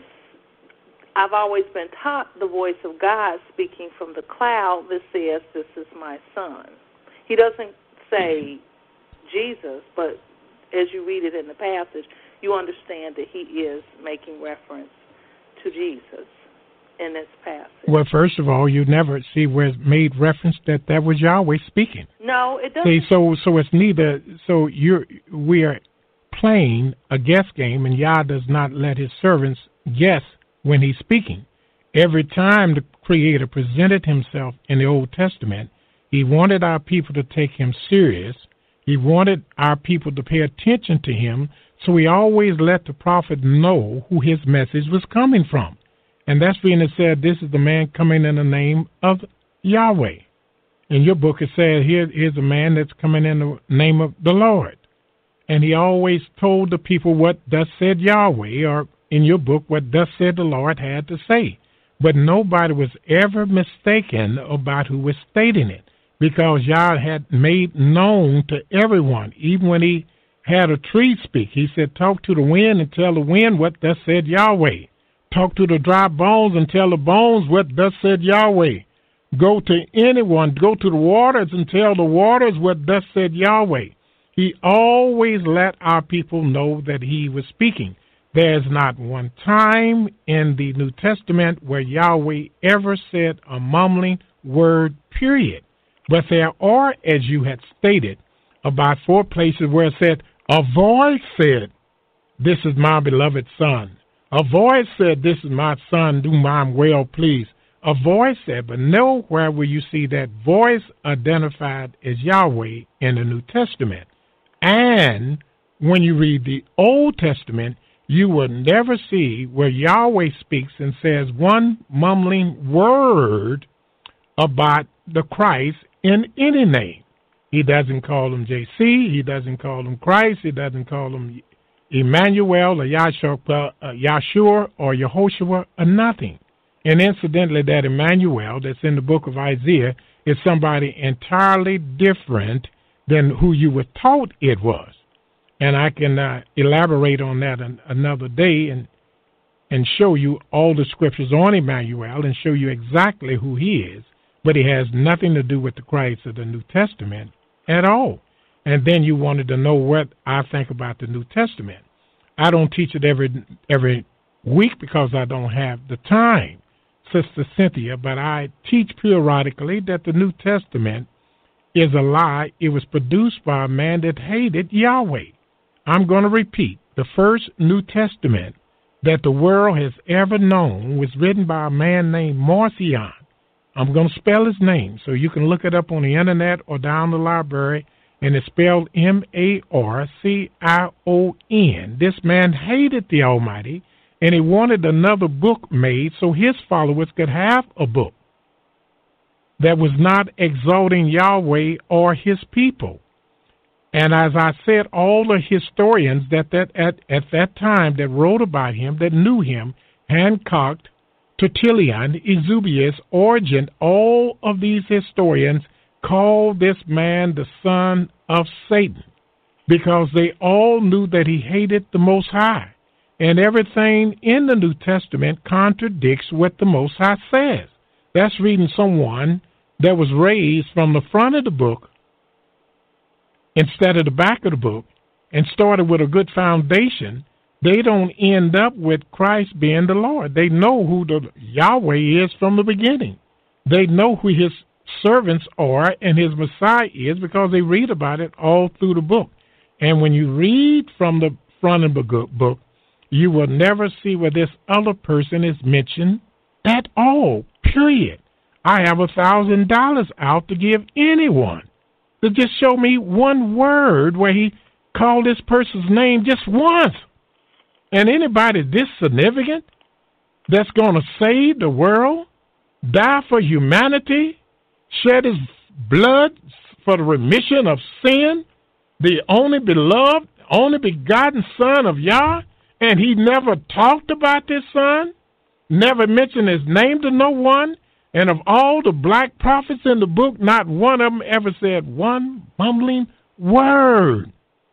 I've always been taught the voice of God speaking from the cloud that says, this is my son. He doesn't say Jesus, but as you read it in the passage, you understand that he is making reference to Jesus in this passage. Well, first of all, you never see where it's made reference that that was Yahweh speaking. No, it doesn't. See, so so it's neither. So you're we are playing a guess game, and Yah does not let his servants guess when he's speaking. Every time the Creator presented himself in the Old Testament, he wanted our people to take him serious He wanted our people to pay attention to him, so he always let the prophet know who his message was coming from. And that's when it said, this is the man coming in the name of Yahweh. In your book, it said, Here, here's a man that's coming in the name of the Lord. And he always told the people what thus said Yahweh, or in your book, what thus said the Lord had to say. But nobody was ever mistaken about who was stating it, because Yah had made known to everyone, even when he had a tree speak. He said, talk to the wind and tell the wind what thus said Yahweh. Talk to the dry bones and tell the bones what thus said Yahweh. Go to anyone, go to the waters and tell the waters what thus said Yahweh. He always let our people know that he was speaking. There's not one time in the New Testament where Yahweh ever said a mumbling word, period. But there are, as you had stated, about four places where it said, a voice said, this is my beloved son. A voice said, this is my son, whom I'm well pleased. A voice said, but nowhere will you see that voice identified as Yahweh in the New Testament. And when you read the Old Testament, you will never see where Yahweh speaks and says one mumbling word about the Christ in any name. He doesn't call him J C. He doesn't call him Christ. He doesn't call him Emmanuel or Yahshua, uh, Yahshua or Yehoshua or nothing. And incidentally, that Emmanuel that's in the book of Isaiah is somebody entirely different than who you were taught it was. And I can uh, elaborate on that an, another day and and show you all the scriptures on Emmanuel and show you exactly who he is. But he has nothing to do with the Christ of the New Testament at all. And then you wanted to know what I think about the New Testament. I don't teach it every every week because I don't have the time, Sister Cynthia, but I teach periodically that the New Testament is a lie. It was produced by a man that hated Yahweh. I'm going to repeat. The first New Testament that the world has ever known was written by a man named Marcion. I'm going to spell his name so you can look it up on the internet or down the library, and it's spelled M A R C I O N. This man hated the Almighty, and he wanted another book made so his followers could have a book that was not exalting Yahweh or his people. And as I said, all the historians that, that at, at that time that wrote about him, that knew him, Hancock, Tertullian, Eusebius, Origen, all of these historians called this man the son of Satan because they all knew that he hated the Most High. And everything in the New Testament contradicts what the Most High says. That's reading someone that was raised from the front of the book instead of the back of the book and started with a good foundation. They don't end up with Christ being the Lord. They know who the Yahweh is from the beginning. They know who his servants are and his Messiah is because they read about it all through the book. And when you read from the front of the book, you will never see where this other person is mentioned at all, period. I have a thousand dollars out to give anyone to just show me one word where he called this person's name just once. And anybody this significant that's going to save the world, die for humanity, shed his blood for the remission of sin, the only beloved, only begotten Son of Yah, and he never talked about this son, never mentioned his name to no one, and of all the black prophets in the book, not one of them ever said one mumbling word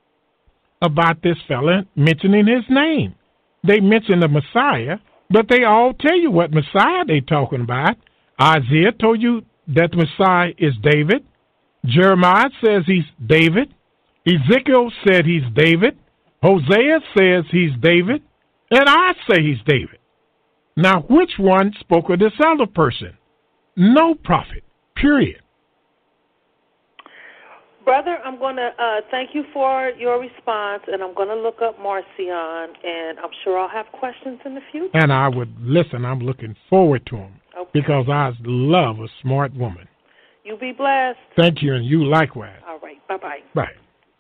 about this fella mentioning his name. They mention the Messiah, but they all tell you what Messiah they talking about. Isaiah told you that the Messiah is David. Jeremiah says he's David. Ezekiel said he's David. Hosea says he's David. And I say he's David. Now, which one spoke of this other person? No prophet, period. Brother, I'm going to uh, thank you for your response, and I'm going to look up Marcion, and I'm sure I'll have questions in the future. And I would listen. I'm looking forward to them okay. because I love a smart woman. You be blessed. Thank you, and you likewise. All right. Bye-bye. Bye.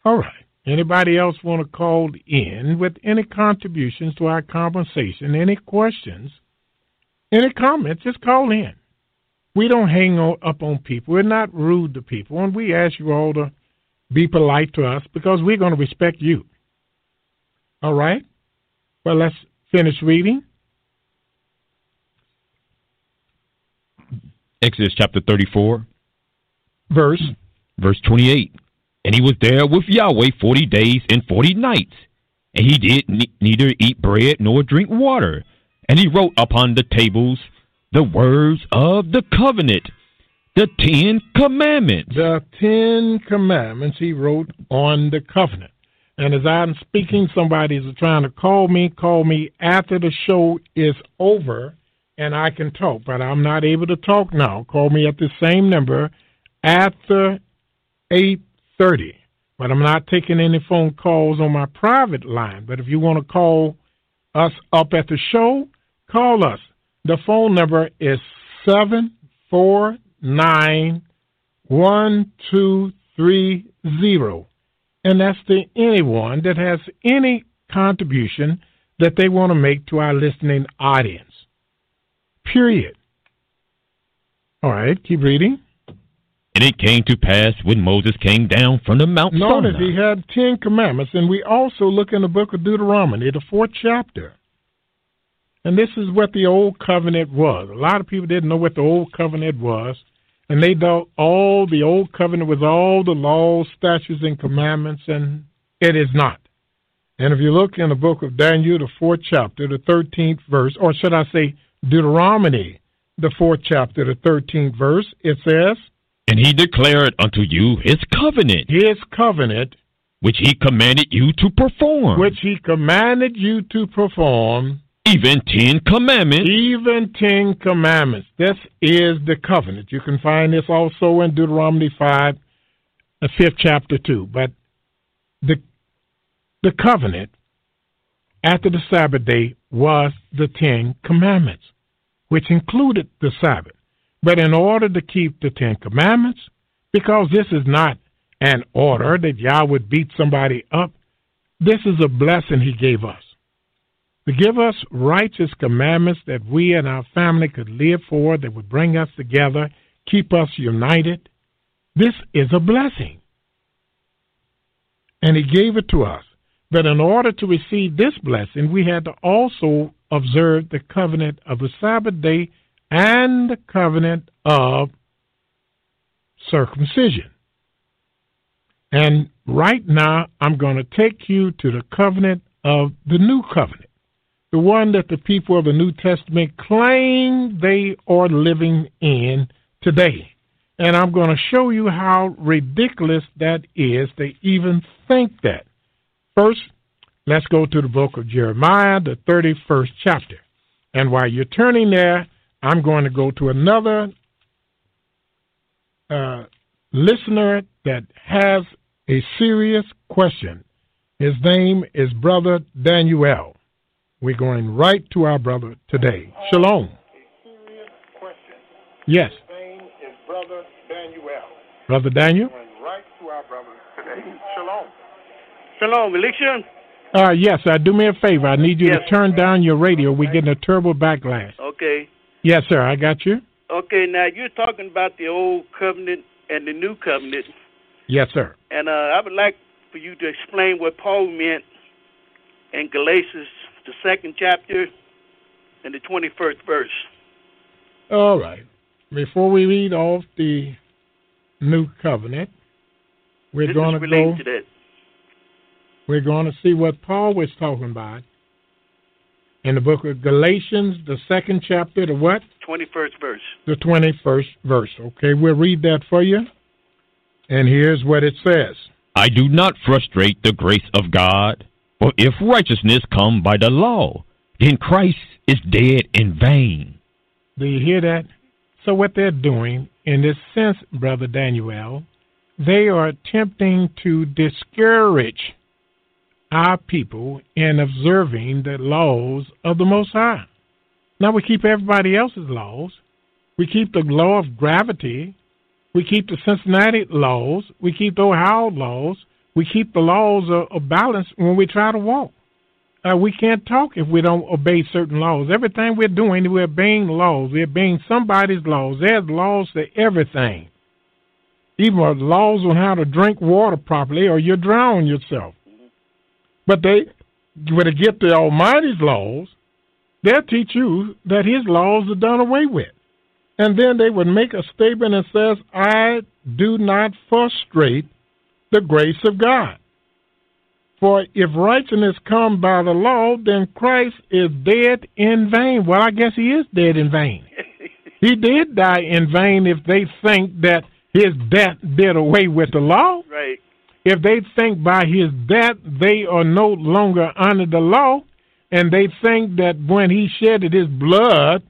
All right. Anybody else want to call in with any contributions to our conversation, any questions, any comments, just call in. We don't hang up on people. We're not rude to people, and we ask you all to be polite to us because we're going to respect you. All right? Well, let's finish reading. Exodus chapter thirty-four. Verse. Verse twenty-eight. And he was there with Yahweh forty days and forty nights. And he did ne- neither eat bread nor drink water. And he wrote upon the tables the words of the covenant, the Ten Commandments. The Ten Commandments he wrote on the covenant. And as I'm speaking, somebody is trying to call me, call me after the show is over, and I can talk. But I'm not able to talk now. Call me at the same number after eight thirty. But I'm not taking any phone calls on my private line. But if you want to call us up at the show, call us. The phone number is seven four nine, one two three zero. And that's to anyone that has any contribution that they want to make to our listening audience. Period. All right, keep reading. And it came to pass when Moses came down from the Mount Sinai. Notice he had Ten Commandments, and we also look in the book of Deuteronomy, the fourth chapter. And this is what the Old Covenant was. A lot of people didn't know what the Old Covenant was, and they thought all the Old Covenant was all the laws, statutes, and commandments, and it is not. And if you look in the book of Daniel, the fourth chapter, the thirteenth verse, or should I say Deuteronomy, the fourth chapter, the thirteenth verse, it says, And he declared unto you his covenant, his covenant, which he commanded you to perform, which he commanded you to perform, even ten commandments, even ten commandments. This is the covenant. You can find this also in Deuteronomy five, the fifth chapter too. But the the covenant after the Sabbath day was the Ten Commandments, which included the Sabbath. But in order to keep the Ten Commandments, because this is not an order that Yah would beat somebody up, this is a blessing he gave us. To give us righteous commandments that we and our family could live for, that would bring us together, keep us united. This is a blessing. And he gave it to us. But in order to receive this blessing, we had to also observe the covenant of the Sabbath day and the covenant of circumcision. And right now, I'm going to take you to the covenant of the new covenant, the one that the people of the New Testament claim they are living in today. And I'm going to show you how ridiculous that is to even think that. First, let's go to the book of Jeremiah, the thirty-first chapter. And while you're turning there, I'm going to go to another uh, listener that has a serious question. His name is Brother Daniel. We're going right to our brother today. Shalom. A serious question. Yes. His name is Brother Daniel. Brother Daniel? We're going right to our brother today. Shalom. Shalom, Elixir. Uh, yes, uh, do me a favor. I need you yes. to turn down your radio. We're getting a turbo backlash. Okay. Yes, sir, I got you. Okay, now you're talking about the old covenant and the new covenant. Yes, sir. And uh, I would like for you to explain what Paul meant in Galatians, the second chapter, and the twenty-first verse. All right. Before we read off the new covenant, we're going to go. To that. We're going to see what Paul was talking about in the book of Galatians, the second chapter, the what? twenty-first verse. The twenty-first verse. Okay, we'll read that for you. And here's what it says. I do not frustrate the grace of God, for if righteousness come by the law, then Christ is dead in vain. Do you hear that? So what they're doing, in this sense, Brother Daniel, they are attempting to discourage our people in observing the laws of the Most High. Now, we keep everybody else's laws. We keep the law of gravity. We keep the Cincinnati laws. We keep the Ohio laws. We keep the laws of, of balance when we try to walk. Uh, we can't talk if we don't obey certain laws. Everything we're doing, we're obeying laws. We're obeying somebody's laws. There's laws to everything. Even laws on how to drink water properly or you'll drown yourself. But they, when they get the Almighty's laws, they'll teach you that his laws are done away with. And then they would make a statement that says, I do not frustrate the grace of God. For if righteousness come by the law, then Christ is dead in vain. Well, I guess he is dead in vain. He did die in vain if they think that his death did away with the law. Right. If they think by his death they are no longer under the law, and they think that when he shedded his blood,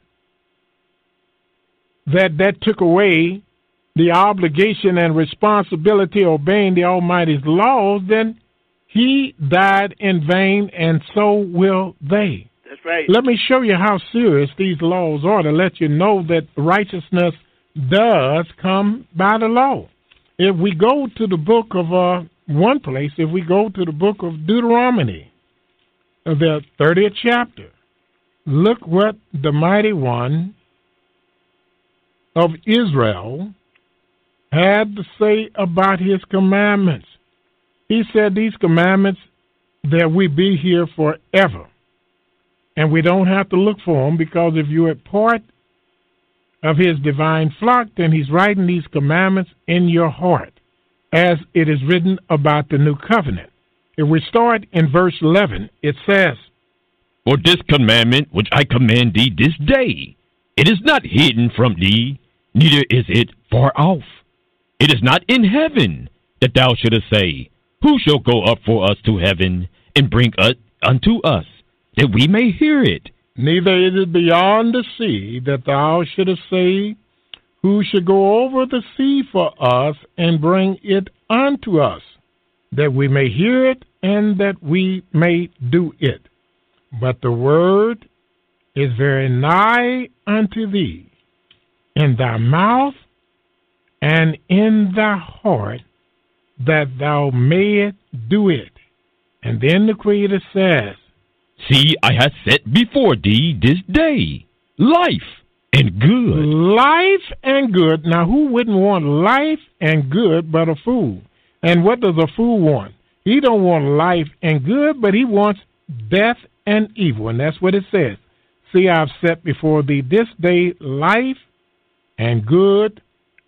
that that took away the obligation and responsibility of obeying the Almighty's laws, then he died in vain, and so will they. That's right. Let me show you how serious these laws are to let you know that righteousness does come by the law. If we go to the book of uh, one place, if we go to the book of Deuteronomy, the thirtieth chapter, look what the Mighty One of Israel had to say about his commandments. He said these commandments that we be here forever. And we don't have to look for them, because if you're a part of his divine flock, then he's writing these commandments in your heart, as it is written about the new covenant. If we start in verse eleven, it says, For this commandment which I command thee this day, it is not hidden from thee, neither is it far off. It is not in heaven, that thou shouldest say, Who shall go up for us to heaven, and bring it unto us, that we may hear it? Neither is it beyond the sea, that thou shouldest say, Who shall go over the sea for us, and bring it unto us, that we may hear it, and that we may do it. But the word is very nigh unto thee, in thy mouth and in thy heart, that thou mayest do it. And then the Creator says, See, I have set before thee this day life and good. Life and good. Now, who wouldn't want life and good but a fool? And what does a fool want? He don't want life and good, but he wants death and evil. And that's what it says. See, I've set before thee this day life and good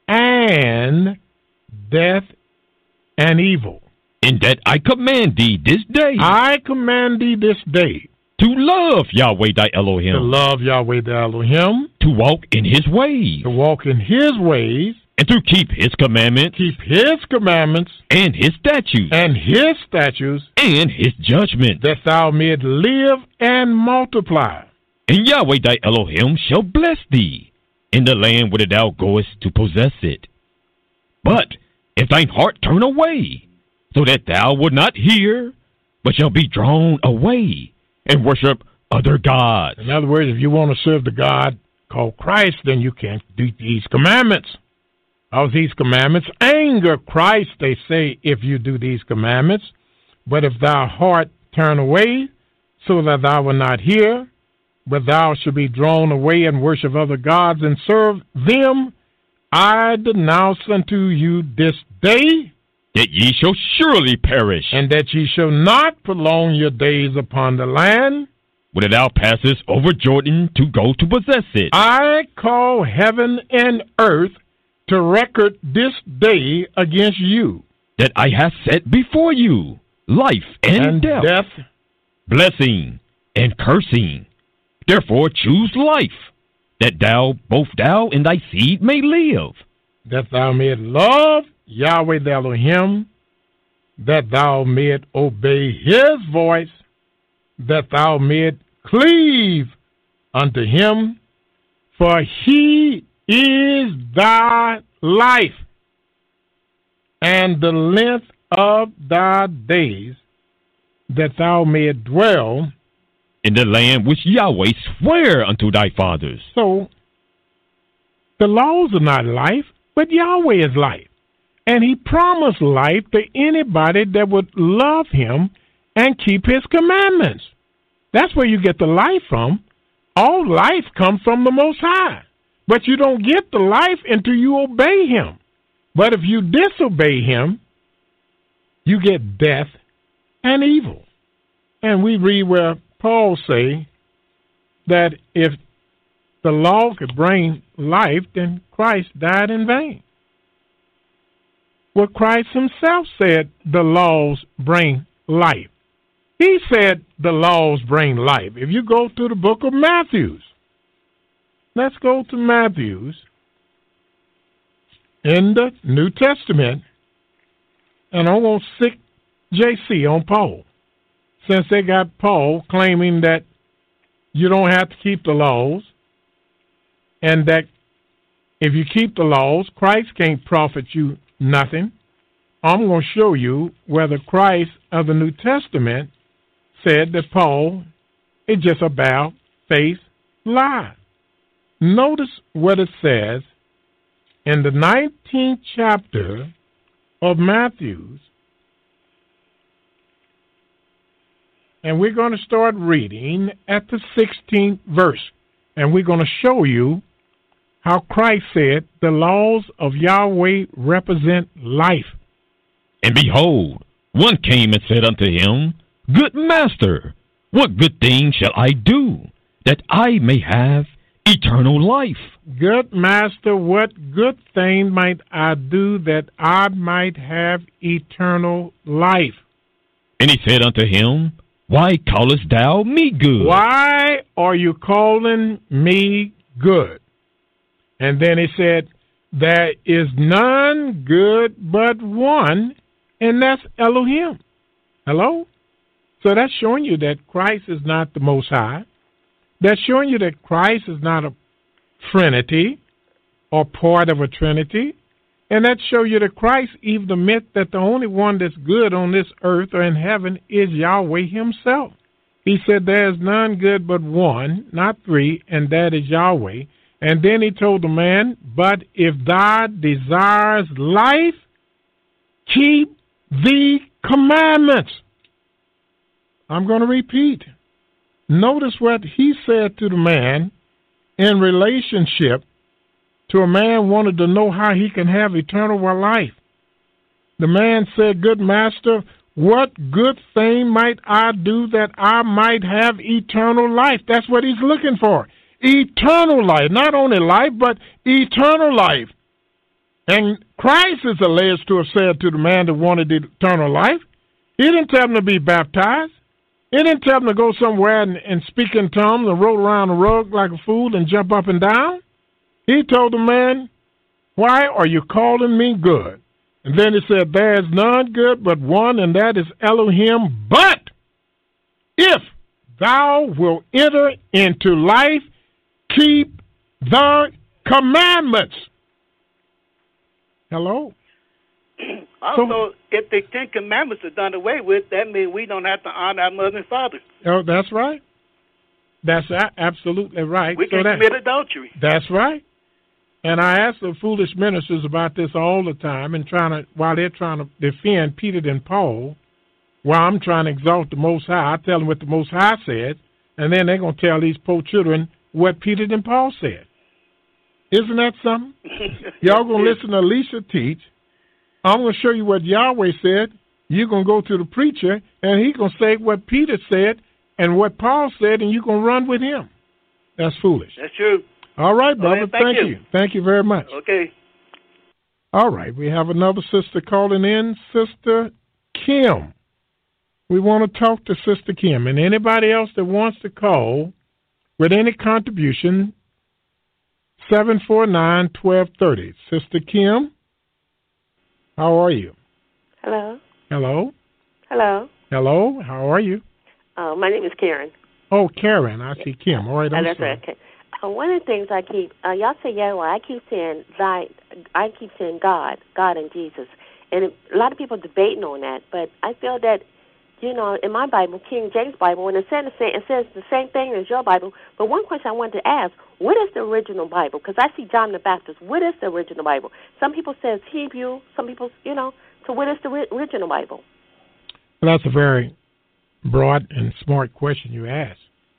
and death and evil. In that I command thee this day. I command thee this day. To love Yahweh thy Elohim. To love Yahweh thy Elohim. To walk in his ways. To walk in his ways. And to keep his commandments. Keep his commandments. And his statutes. And his statutes. And his judgments. That thou mayest live and multiply. And Yahweh thy Elohim shall bless thee in the land whither thou goest to possess it. But if thine heart turn away, so that thou wilt not hear, but shall be drawn away, and worship other gods. In other words, if you want to serve the God called Christ, then you can't do these commandments. All these commandments anger Christ, they say, if you do these commandments. But if thy heart turn away, so that thou wilt not hear, but thou shalt be drawn away and worship other gods and serve them, I denounce unto you this day, that ye shall surely perish, and that ye shall not prolong your days upon the land, whither thou passest over Jordan to go to possess it. I call heaven and earth to record this day against you, that I have set before you life and, and death, death, blessing and cursing. Therefore choose life, that thou, both thou and thy seed, may live. That thou mayest love Yahweh the Elohim, that thou mayest obey his voice, that thou mayest cleave unto him, for he is thy life, and the length of thy days, that thou mayest dwell in the land which Yahweh sware unto thy fathers. So, the laws are not life, but Yahweh is life. And he promised life to anybody that would love him and keep his commandments. That's where you get the life from. All life comes from the Most High. But you don't get the life until you obey him. But if you disobey him, you get death and evil. And we read where Paul say that if the law could bring life, then Christ died in vain. Well, Christ himself said the laws bring life. He said the laws bring life. If you go to the book of Matthew, let's go to Matthew in the New Testament, and I'm going to stick J C on Paul, since they got Paul claiming that you don't have to keep the laws, and that if you keep the laws, Christ can't profit you nothing. I'm going to show you where the Christ of the New Testament said that Paul is just about face lie. Notice what it says in the nineteenth chapter of Matthew, and we're going to start reading at the sixteenth verse, and we're going to show you how Christ said the laws of Yahweh represent life. And behold, one came and said unto him, Good master, what good thing shall I do, that I may have eternal life? Good master, what good thing might I do that I might have eternal life? And he said unto him, Why callest thou me good? Why are you calling me good? And then he said, There is none good but one, and that's Elohim. Hello? So that's showing you that Christ is not the Most High. That's showing you that Christ is not a Trinity or part of a Trinity. And that shows you that Christ even admit that the only one that's good on this earth or in heaven is Yahweh himself. He said there is none good but one, not three, and that is Yahweh. And then he told the man, But if thou desires life, keep the commandments. I'm going to repeat. Notice what he said to the man in relationship to a man wanted to know how he can have eternal life. The man said, Good master, what good thing might I do that I might have eternal life? That's what he's looking for. Eternal life. Not only life, but eternal life. And Christ is alleged to have said to the man that wanted eternal life, he didn't tell him to be baptized. He didn't tell him to go somewhere and, and speak in tongues and roll around the rug like a fool and jump up and down. He told the man, Why are you calling me good? And then he said, There is none good but one, and that is Elohim. But if thou wilt enter into life, keep the commandments. Hello? Also, So, if the Ten Commandments are done away with, that means we don't have to honor our mother and father. Oh, that's right. That's a- absolutely right. We so can that, commit adultery. That's right. And I ask the foolish ministers about this all the time, and trying to while they're trying to defend Peter and Paul, while I'm trying to exalt the Most High, I tell them what the Most High said, and then they're going to tell these poor children what Peter and Paul said. Isn't that something? Y'all going to listen to Alicia teach. I'm going to show you what Yahweh said. You're going to go to the preacher, and he's going to say what Peter said and what Paul said, and you're going to run with him. That's foolish. That's true. All right, brother. All right, thank thank you. you. Thank you very much. Okay. All right. We have another sister calling in, Sister Kim. We want to talk to Sister Kim. And anybody else that wants to call with any contribution, seven four nine, one two three zero. Sister Kim, how are you? Hello. Hello? Hello. Hello? How are you? Uh, my name is Karen. Oh, Karen. I see Kim. All right. Uh, I'm that's sorry. right. Okay. Uh, one of the things I keep, uh, y'all say Yahweh, I keep saying thy, I keep saying God, God and Jesus. And it, a lot of people debating on that, but I feel that you know, in my Bible, King James Bible, and it says, it says the same thing as your Bible. But one question I wanted to ask, what is the original Bible? Because I see John the Baptist. What is the original Bible? Some people say it's Hebrew. Some people, you know, so what is the ri- original Bible? Well, that's a very broad and smart question you asked.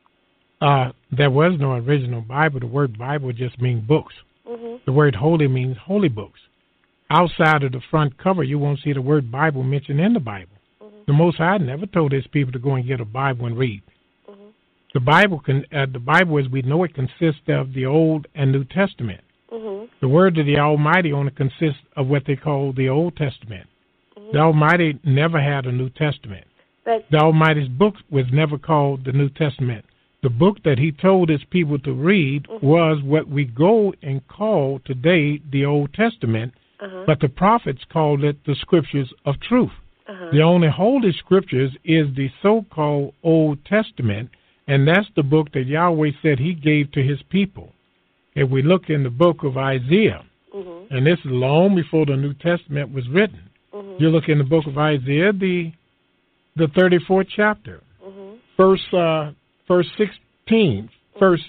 Uh, there was no original Bible. The word Bible just means books. Mm-hmm. The word holy means holy books. Outside of the front cover, you won't see the word Bible mentioned in the Bible. Mm-hmm. The Most High never told his people to go and get a Bible and read. Mm-hmm. The Bible, can, uh, the Bible, as we know it, consists of the Old and New Testament. Mm-hmm. The word of the Almighty only consists of what they call the Old Testament. Mm-hmm. The Almighty never had a New Testament. But the Almighty's book was never called the New Testament. The book that he told his people to read mm-hmm. was what we go and call today the Old Testament, uh-huh. but the prophets called it the Scriptures of Truth. Uh-huh. The only holy Scriptures is the so-called Old Testament, and that's the book that Yahweh said he gave to his people. If we look in the book of Isaiah, mm-hmm. and this is long before the New Testament was written, mm-hmm. you look in the book of Isaiah, the the thirty-fourth chapter, mm-hmm. verse uh, verse sixteen, verse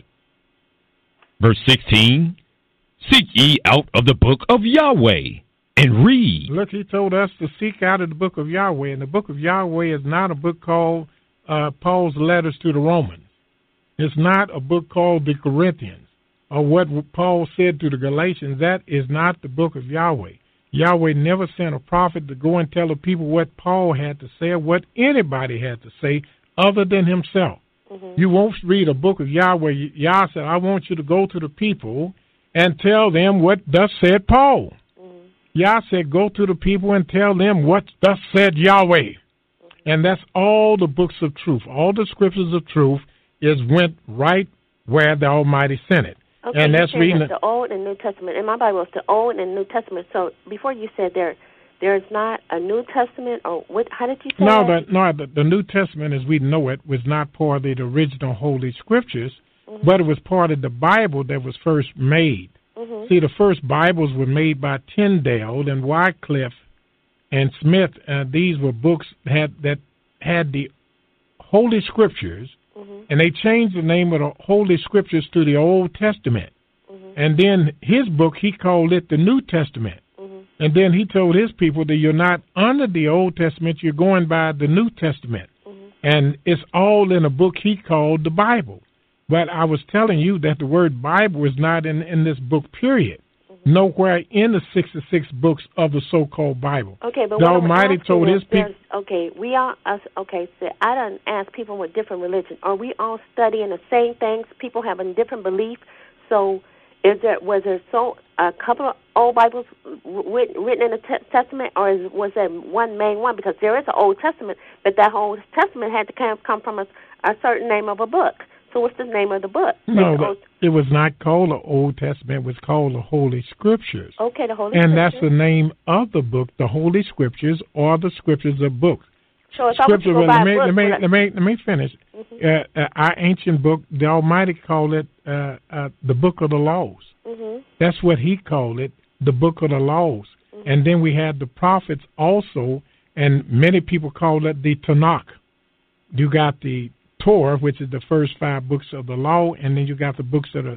verse sixteen. Seek ye out of the book of Yahweh and read. Look, he told us to seek out of the book of Yahweh, and the book of Yahweh is not a book called uh, Paul's letters to the Romans. It's not a book called the Corinthians or what Paul said to the Galatians. That is not the book of Yahweh. Yahweh never sent a prophet to go and tell the people what Paul had to say or what anybody had to say other than himself. Mm-hmm. You won't read a book of Yahweh. Yah said, I want you to go to the people and tell them what thus said Paul. Mm-hmm. Yah said, go to the people and tell them what thus said Yahweh. Mm-hmm. And that's all the books of truth. All the scriptures of truth is went right where the Almighty sent it. Okay, and that's reading that the Old and New Testament. In my Bible, it's the Old and New Testament. So before you said there, there's not a New Testament, or what? How did you say no, that? The, no, the, the New Testament, as we know it, was not part of the original Holy Scriptures, mm-hmm. but it was part of the Bible that was first made. Mm-hmm. See, the first Bibles were made by Tyndale and Wycliffe and Smith. Uh, these were books had, that had the Holy Scriptures, mm-hmm. and they changed the name of the Holy Scriptures to the Old Testament. Mm-hmm. And then his book, he called it the New Testament. Mm-hmm. And then he told his people that you're not under the Old Testament, you're going by the New Testament. Mm-hmm. And it's all in a book he called the Bible. But I was telling you that the word Bible is not in, in this book, period. Mm-hmm. Nowhere in the sixty-six books of the so-called Bible. Okay, but the Almighty told his people. Okay, we all. Uh, okay, so I don't ask people with different religion. Are we all studying the same things? People having different beliefs. So, is there was there so a couple of old Bibles written, written in the te- Testament, or is, was there one main one? Because there is an Old Testament, but that Old Testament had to come come from a, a certain name of a book. So what's the name of the book? No, the, it was not called the Old Testament. It was called the Holy Scriptures. Okay, the Holy and Scriptures. And that's the name of the book, the Holy Scriptures, or the Scriptures of books. So if Scripture, I was to go let, me, book, let, me, let, me, let me finish. Mm-hmm. Uh, uh, our ancient book, the Almighty called it uh, uh, the Book of the Laws. Mm-hmm. That's what he called it, the Book of the Laws. Mm-hmm. And then we had the prophets also, and many people call it the Tanakh. You got the Torah, which is the first five books of the law, and then you got the books of the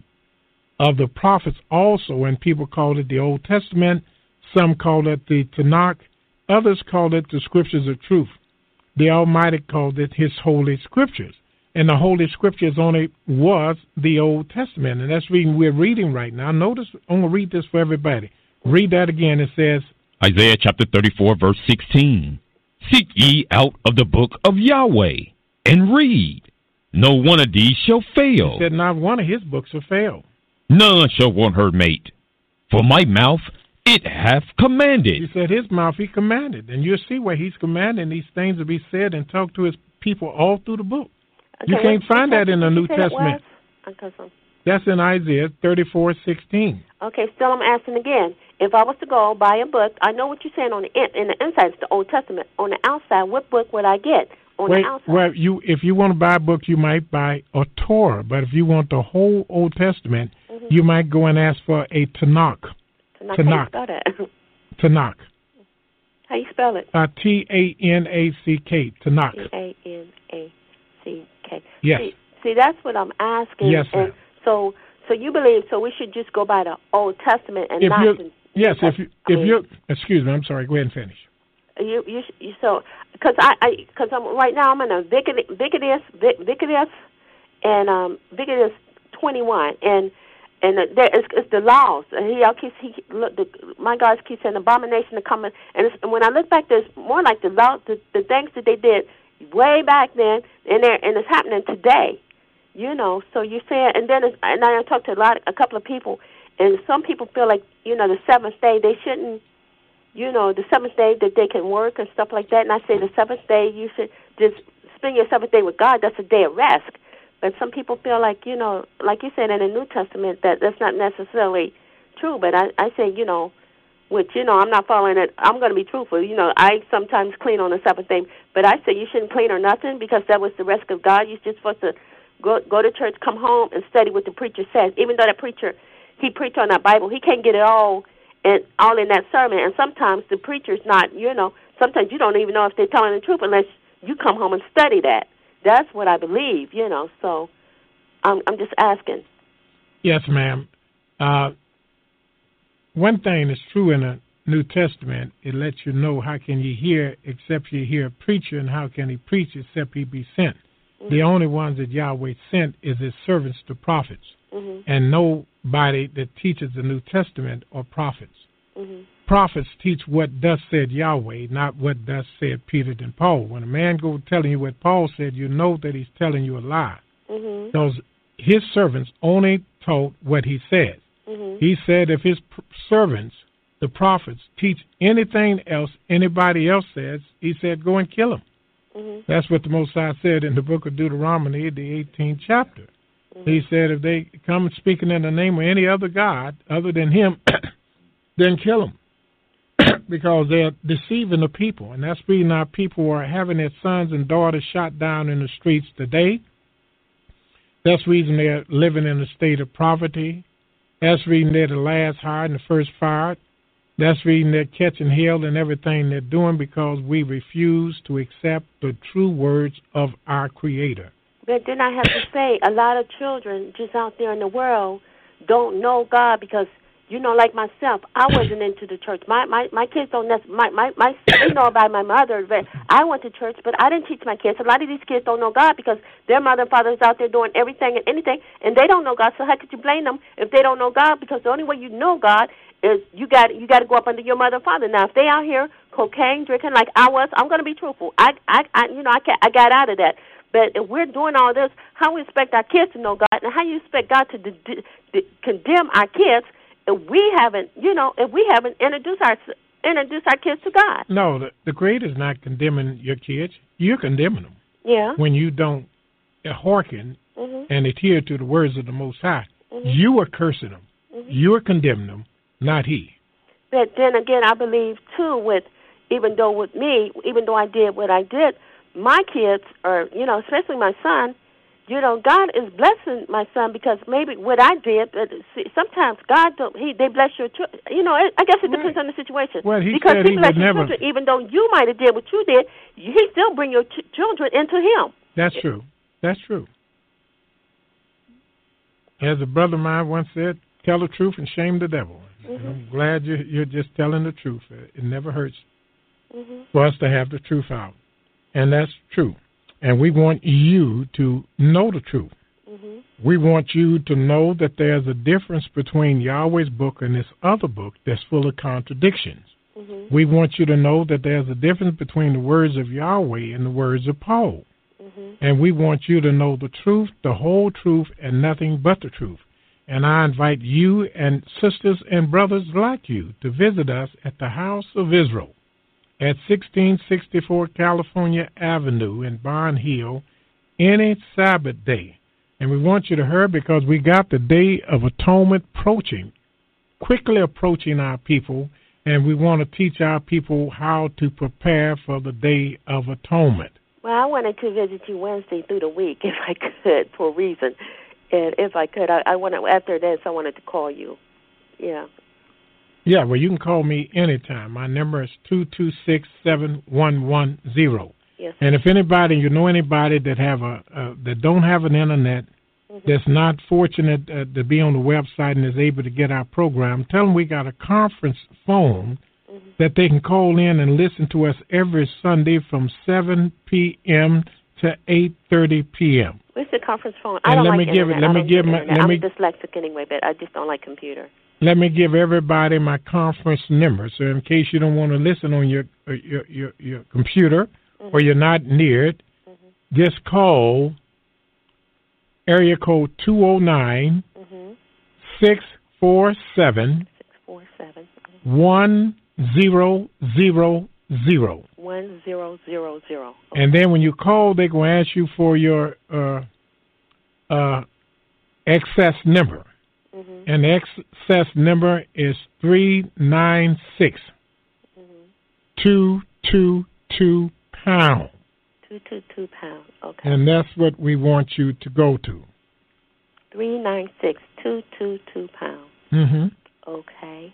of the prophets also, and people call it the Old Testament. Some call it the Tanakh. Others call it the Scriptures of Truth. The Almighty called it His Holy Scriptures, and the Holy Scriptures only was the Old Testament, and that's reading we're reading right now. Notice, I'm going to read this for everybody. Read that again. It says, Isaiah chapter thirty-four, verse sixteen. Seek ye out of the book of Yahweh and read. No one of these shall fail. He said not one of his books will fail. None shall want her mate. For my mouth it hath commanded. He said his mouth he commanded. And you'll see where he's commanding these things to be said and talked to his people all through the book. Okay, you can't find that in the New Testament. That's in Isaiah thirty-four sixteen. Okay, still I'm asking again. If I was to go buy a book, I know what you're saying on the in, in the inside, it's the Old Testament. On the outside, what book would I get? On Wait, the outside. Well, you if you want to buy a book, you might buy a Torah. But if you want the whole Old Testament, mm-hmm. you might go and ask for a Tanakh. Tanakh. Tanakh. How you spell that? Tanakh. How you spell it? Uh, T A N A C K, Tanakh. T A N A C K. Yes. See, see, that's what I'm asking. Yes, ma'am. And so, so you believe, so we should just go by the Old Testament and if not you the Yes, if you, if mean, you, excuse me, I'm sorry, go ahead and finish. You, you, you so, because I, I, because I'm right now I'm in a Vicadis, Vicadis, Vicadis, and um, Vicadis twenty-one, and and the, there is it's the laws. And he, keeps, he, look, the, my God keeps saying abomination to come, and, it's, and when I look back, there's more like the law, the, the things that they did way back then, and there, and it's happening today. You know, so you're saying, and then it's, and I talked to a lot, a couple of people, and some people feel like, you know, the seventh day they shouldn't. You know, the seventh day that they can work and stuff like that. And I say the seventh day you should just spend your seventh day with God. That's a day of rest. But some people feel like, you know, like you said in the New Testament, that that's not necessarily true. But I, I say, you know, which, you know, I'm not following it. I'm going to be truthful. You know, I sometimes clean on the seventh day. But I say you shouldn't clean or nothing because that was the rest of God. You're just supposed to go, go to church, come home, and study what the preacher says. Even though the preacher, he preached on that Bible, he can't get it all. And all in that sermon, and sometimes the preacher's not, you know, sometimes you don't even know if they're telling the truth unless you come home and study that. That's what I believe, you know, so I'm, I'm just asking. Yes, ma'am. Uh, one thing is true in the New Testament, it lets you know how can you hear except you hear a preacher, and how can he preach except he be sent. Mm-hmm. The only ones that Yahweh sent is his servants, the prophets. Mm-hmm. And nobody that teaches the New Testament are prophets. Mm-hmm. Prophets teach what thus said Yahweh, not what thus said Peter and Paul. When a man goes telling you what Paul said, you know that he's telling you a lie. Mm-hmm. Those his servants only taught what he said. Mm-hmm. He said if his pr- servants, the prophets, teach anything else anybody else says, he said go and kill them. Mm-hmm. That's what the Most High said in the book of Deuteronomy, the eighteenth chapter. He said if they come speaking in the name of any other God other than him, then kill them because they're deceiving the people. And that's the reason our people are having their sons and daughters shot down in the streets today. That's the reason they're living in a state of poverty. That's the reason they're the last hired and the first fired. That's the reason they're catching hell in everything they're doing because we refuse to accept the true words of our Creator. But then I have to say, a lot of children just out there in the world don't know God because, you know, like myself, I wasn't into the church. My my, my kids don't necessarily, my, my, my, they know about my mother. But I went to church, but I didn't teach my kids. A lot of these kids don't know God because their mother and father is out there doing everything and anything, and they don't know God. So how could you blame them if they don't know God? Because the only way you know God is you got you got to go up under your mother and father. Now, if they out here cocaine drinking like I was, I'm going to be truthful. I, I, I you know, I, I got out of that. But if we're doing all this, how we expect our kids to know God, and how you expect God to de- de- de- condemn our kids if we haven't, you know, if we haven't introduced our introduced our kids to God? No, the, the Creator is not condemning your kids. You're condemning them. Yeah. When you don't hearken mm-hmm. and adhere to the words of the Most High, mm-hmm. you are cursing them. Mm-hmm. You are condemning them, not He. But then again, I believe too, with even though with me, even though I did what I did. My kids, or, you know, especially my son, you know, God is blessing my son because maybe what I did, but see, sometimes God, don't, he they bless your children. You know, I guess it depends right. on the situation. Well, he because said he, he bless would your never. children, even though you might have did what you did, he still bring your ch- children into him. That's true. That's true. As a brother of mine once said, tell the truth and shame the devil. Mm-hmm. I'm glad you're, you're just telling the truth. It never hurts mm-hmm. for us to have the truth out. And that's true. And we want you to know the truth. Mm-hmm. We want you to know that there's a difference between Yahweh's book and this other book that's full of contradictions. Mm-hmm. We want you to know that there's a difference between the words of Yahweh and the words of Paul. Mm-hmm. And we want you to know the truth, the whole truth, and nothing but the truth. And I invite you and sisters and brothers like you to visit us at the House of Israel at sixteen sixty-four California Avenue in Barn Hill any Sabbath day. And we want you to hurry because we got the Day of Atonement approaching, quickly approaching our people, and we want to teach our people how to prepare for the Day of Atonement. Well, I wanted to visit you Wednesday through the week if I could, for a reason. And if I could, I, I wanted, after this, I wanted to call you. Yeah. Yeah, well, you can call me anytime. My number is two two six, seven one one zero. Yes. And if anybody, you know anybody that have a uh, that don't have an internet, mm-hmm. that's not fortunate uh, to be on the website and is able to get our program, tell them we got a conference phone mm-hmm. that they can call in and listen to us every Sunday from seven p.m. to eight thirty p.m. Where's the conference phone? And I don't let like me give internet. it. Let I me don't give my. internet. Let I'm me, dyslexic anyway, but I just don't like computer. Let me give everybody my conference number, so in case you don't want to listen on your your your, your computer mm-hmm. or you're not near it, mm-hmm. just call area code two oh nine, six four seven, one zero zero zero. One zero zero zero. Okay. And then when you call, they're going to ask you for your uh, uh, excess number. Mm-hmm. And the excess number is three nine six, two two two pound. two two two pound, okay. And that's what we want you to go to. three nine six, two two two pound. Mm-hmm. Okay.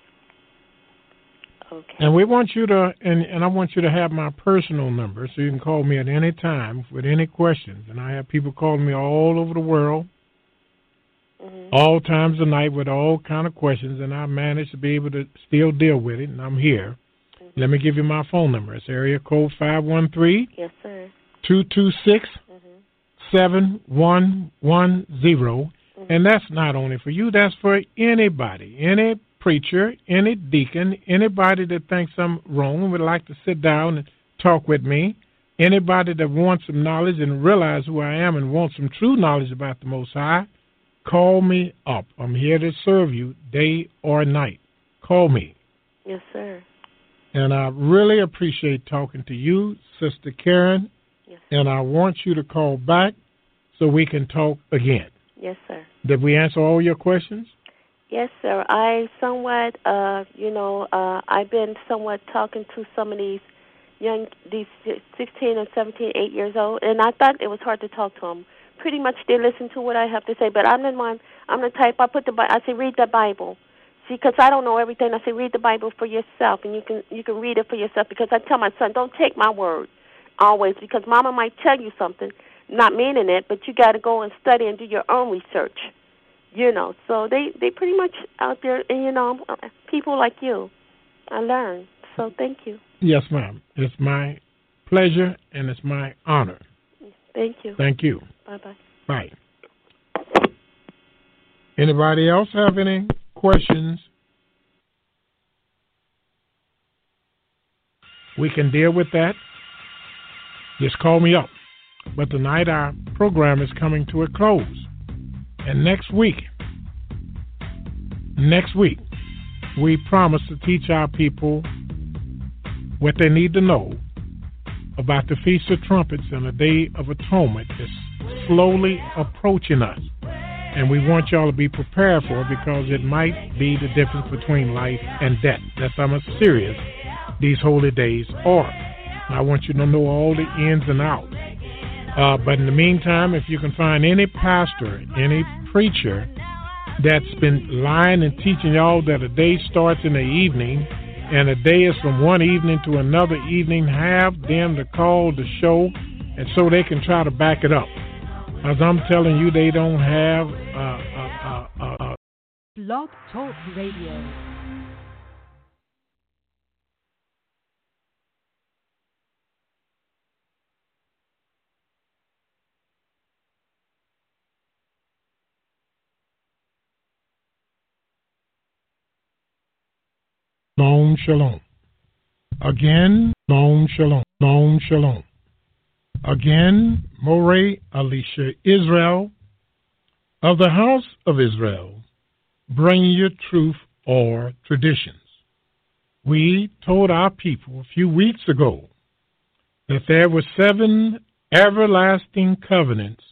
Okay. And we want you to, and, and I want you to have my personal number so you can call me at any time with any questions. And I have people calling me all over the world. Mm-hmm. All times of night with all kind of questions, and I managed to be able to still deal with it, and I'm here. Mm-hmm. Let me give you my phone number. It's area code five one three, yes, sir. two two six, seven one one zero. And that's not only for you, that's for anybody, any preacher, any deacon, anybody that thinks I'm wrong and would like to sit down and talk with me, anybody that wants some knowledge and realize who I am and wants some true knowledge about the Most High. Call me up. I'm here to serve you day or night. Call me. Yes, sir. And I really appreciate talking to you, Sister Karen. Yes, sir. And I want you to call back so we can talk again. Yes, sir. Did we answer all your questions? Yes, sir. I somewhat, uh, you know, uh, I've been somewhat talking to some of these young, these sixteen and seventeen, eight years old, and I thought it was hard to talk to them. Pretty much they listen to what I have to say, but I'm the one, I'm the type, I put the, I say read the Bible. See, because I don't know everything. I say read the Bible for yourself, and you can you can read it for yourself, because I tell my son, don't take my word always, because Mama might tell you something, not meaning it, but you got to go and study and do your own research, you know. So they, they pretty much out there, and, you know, people like you, I learn. So thank you. Yes, ma'am. It's my pleasure, and it's my honor. Thank you. Thank you. Bye-bye. Bye. Anybody else have any questions? We can deal with that. Just call me up. But tonight our program is coming to a close. And next week, next week, we promise to teach our people what they need to know about the Feast of Trumpets and the Day of Atonement is slowly approaching us. And we want y'all to be prepared for it, because it might be the difference between life and death. That's how much serious these holy days are. And I want you to know all the ins and outs. Uh, but in the meantime, if you can find any pastor, any preacher that's been lying and teaching y'all that a day starts in the evening and a day is from one evening to another evening, have them to call the show, and so they can try to back it up. As I'm telling you, they don't have uh, uh, uh, uh, Blog Talk Radio. Shalom, shalom. Again, shalom, shalom, shalom, shalom. Again, Moreh Alicia Israel of the House of Israel, bringing you truth or traditions. We told our people a few weeks ago that there were seven everlasting covenants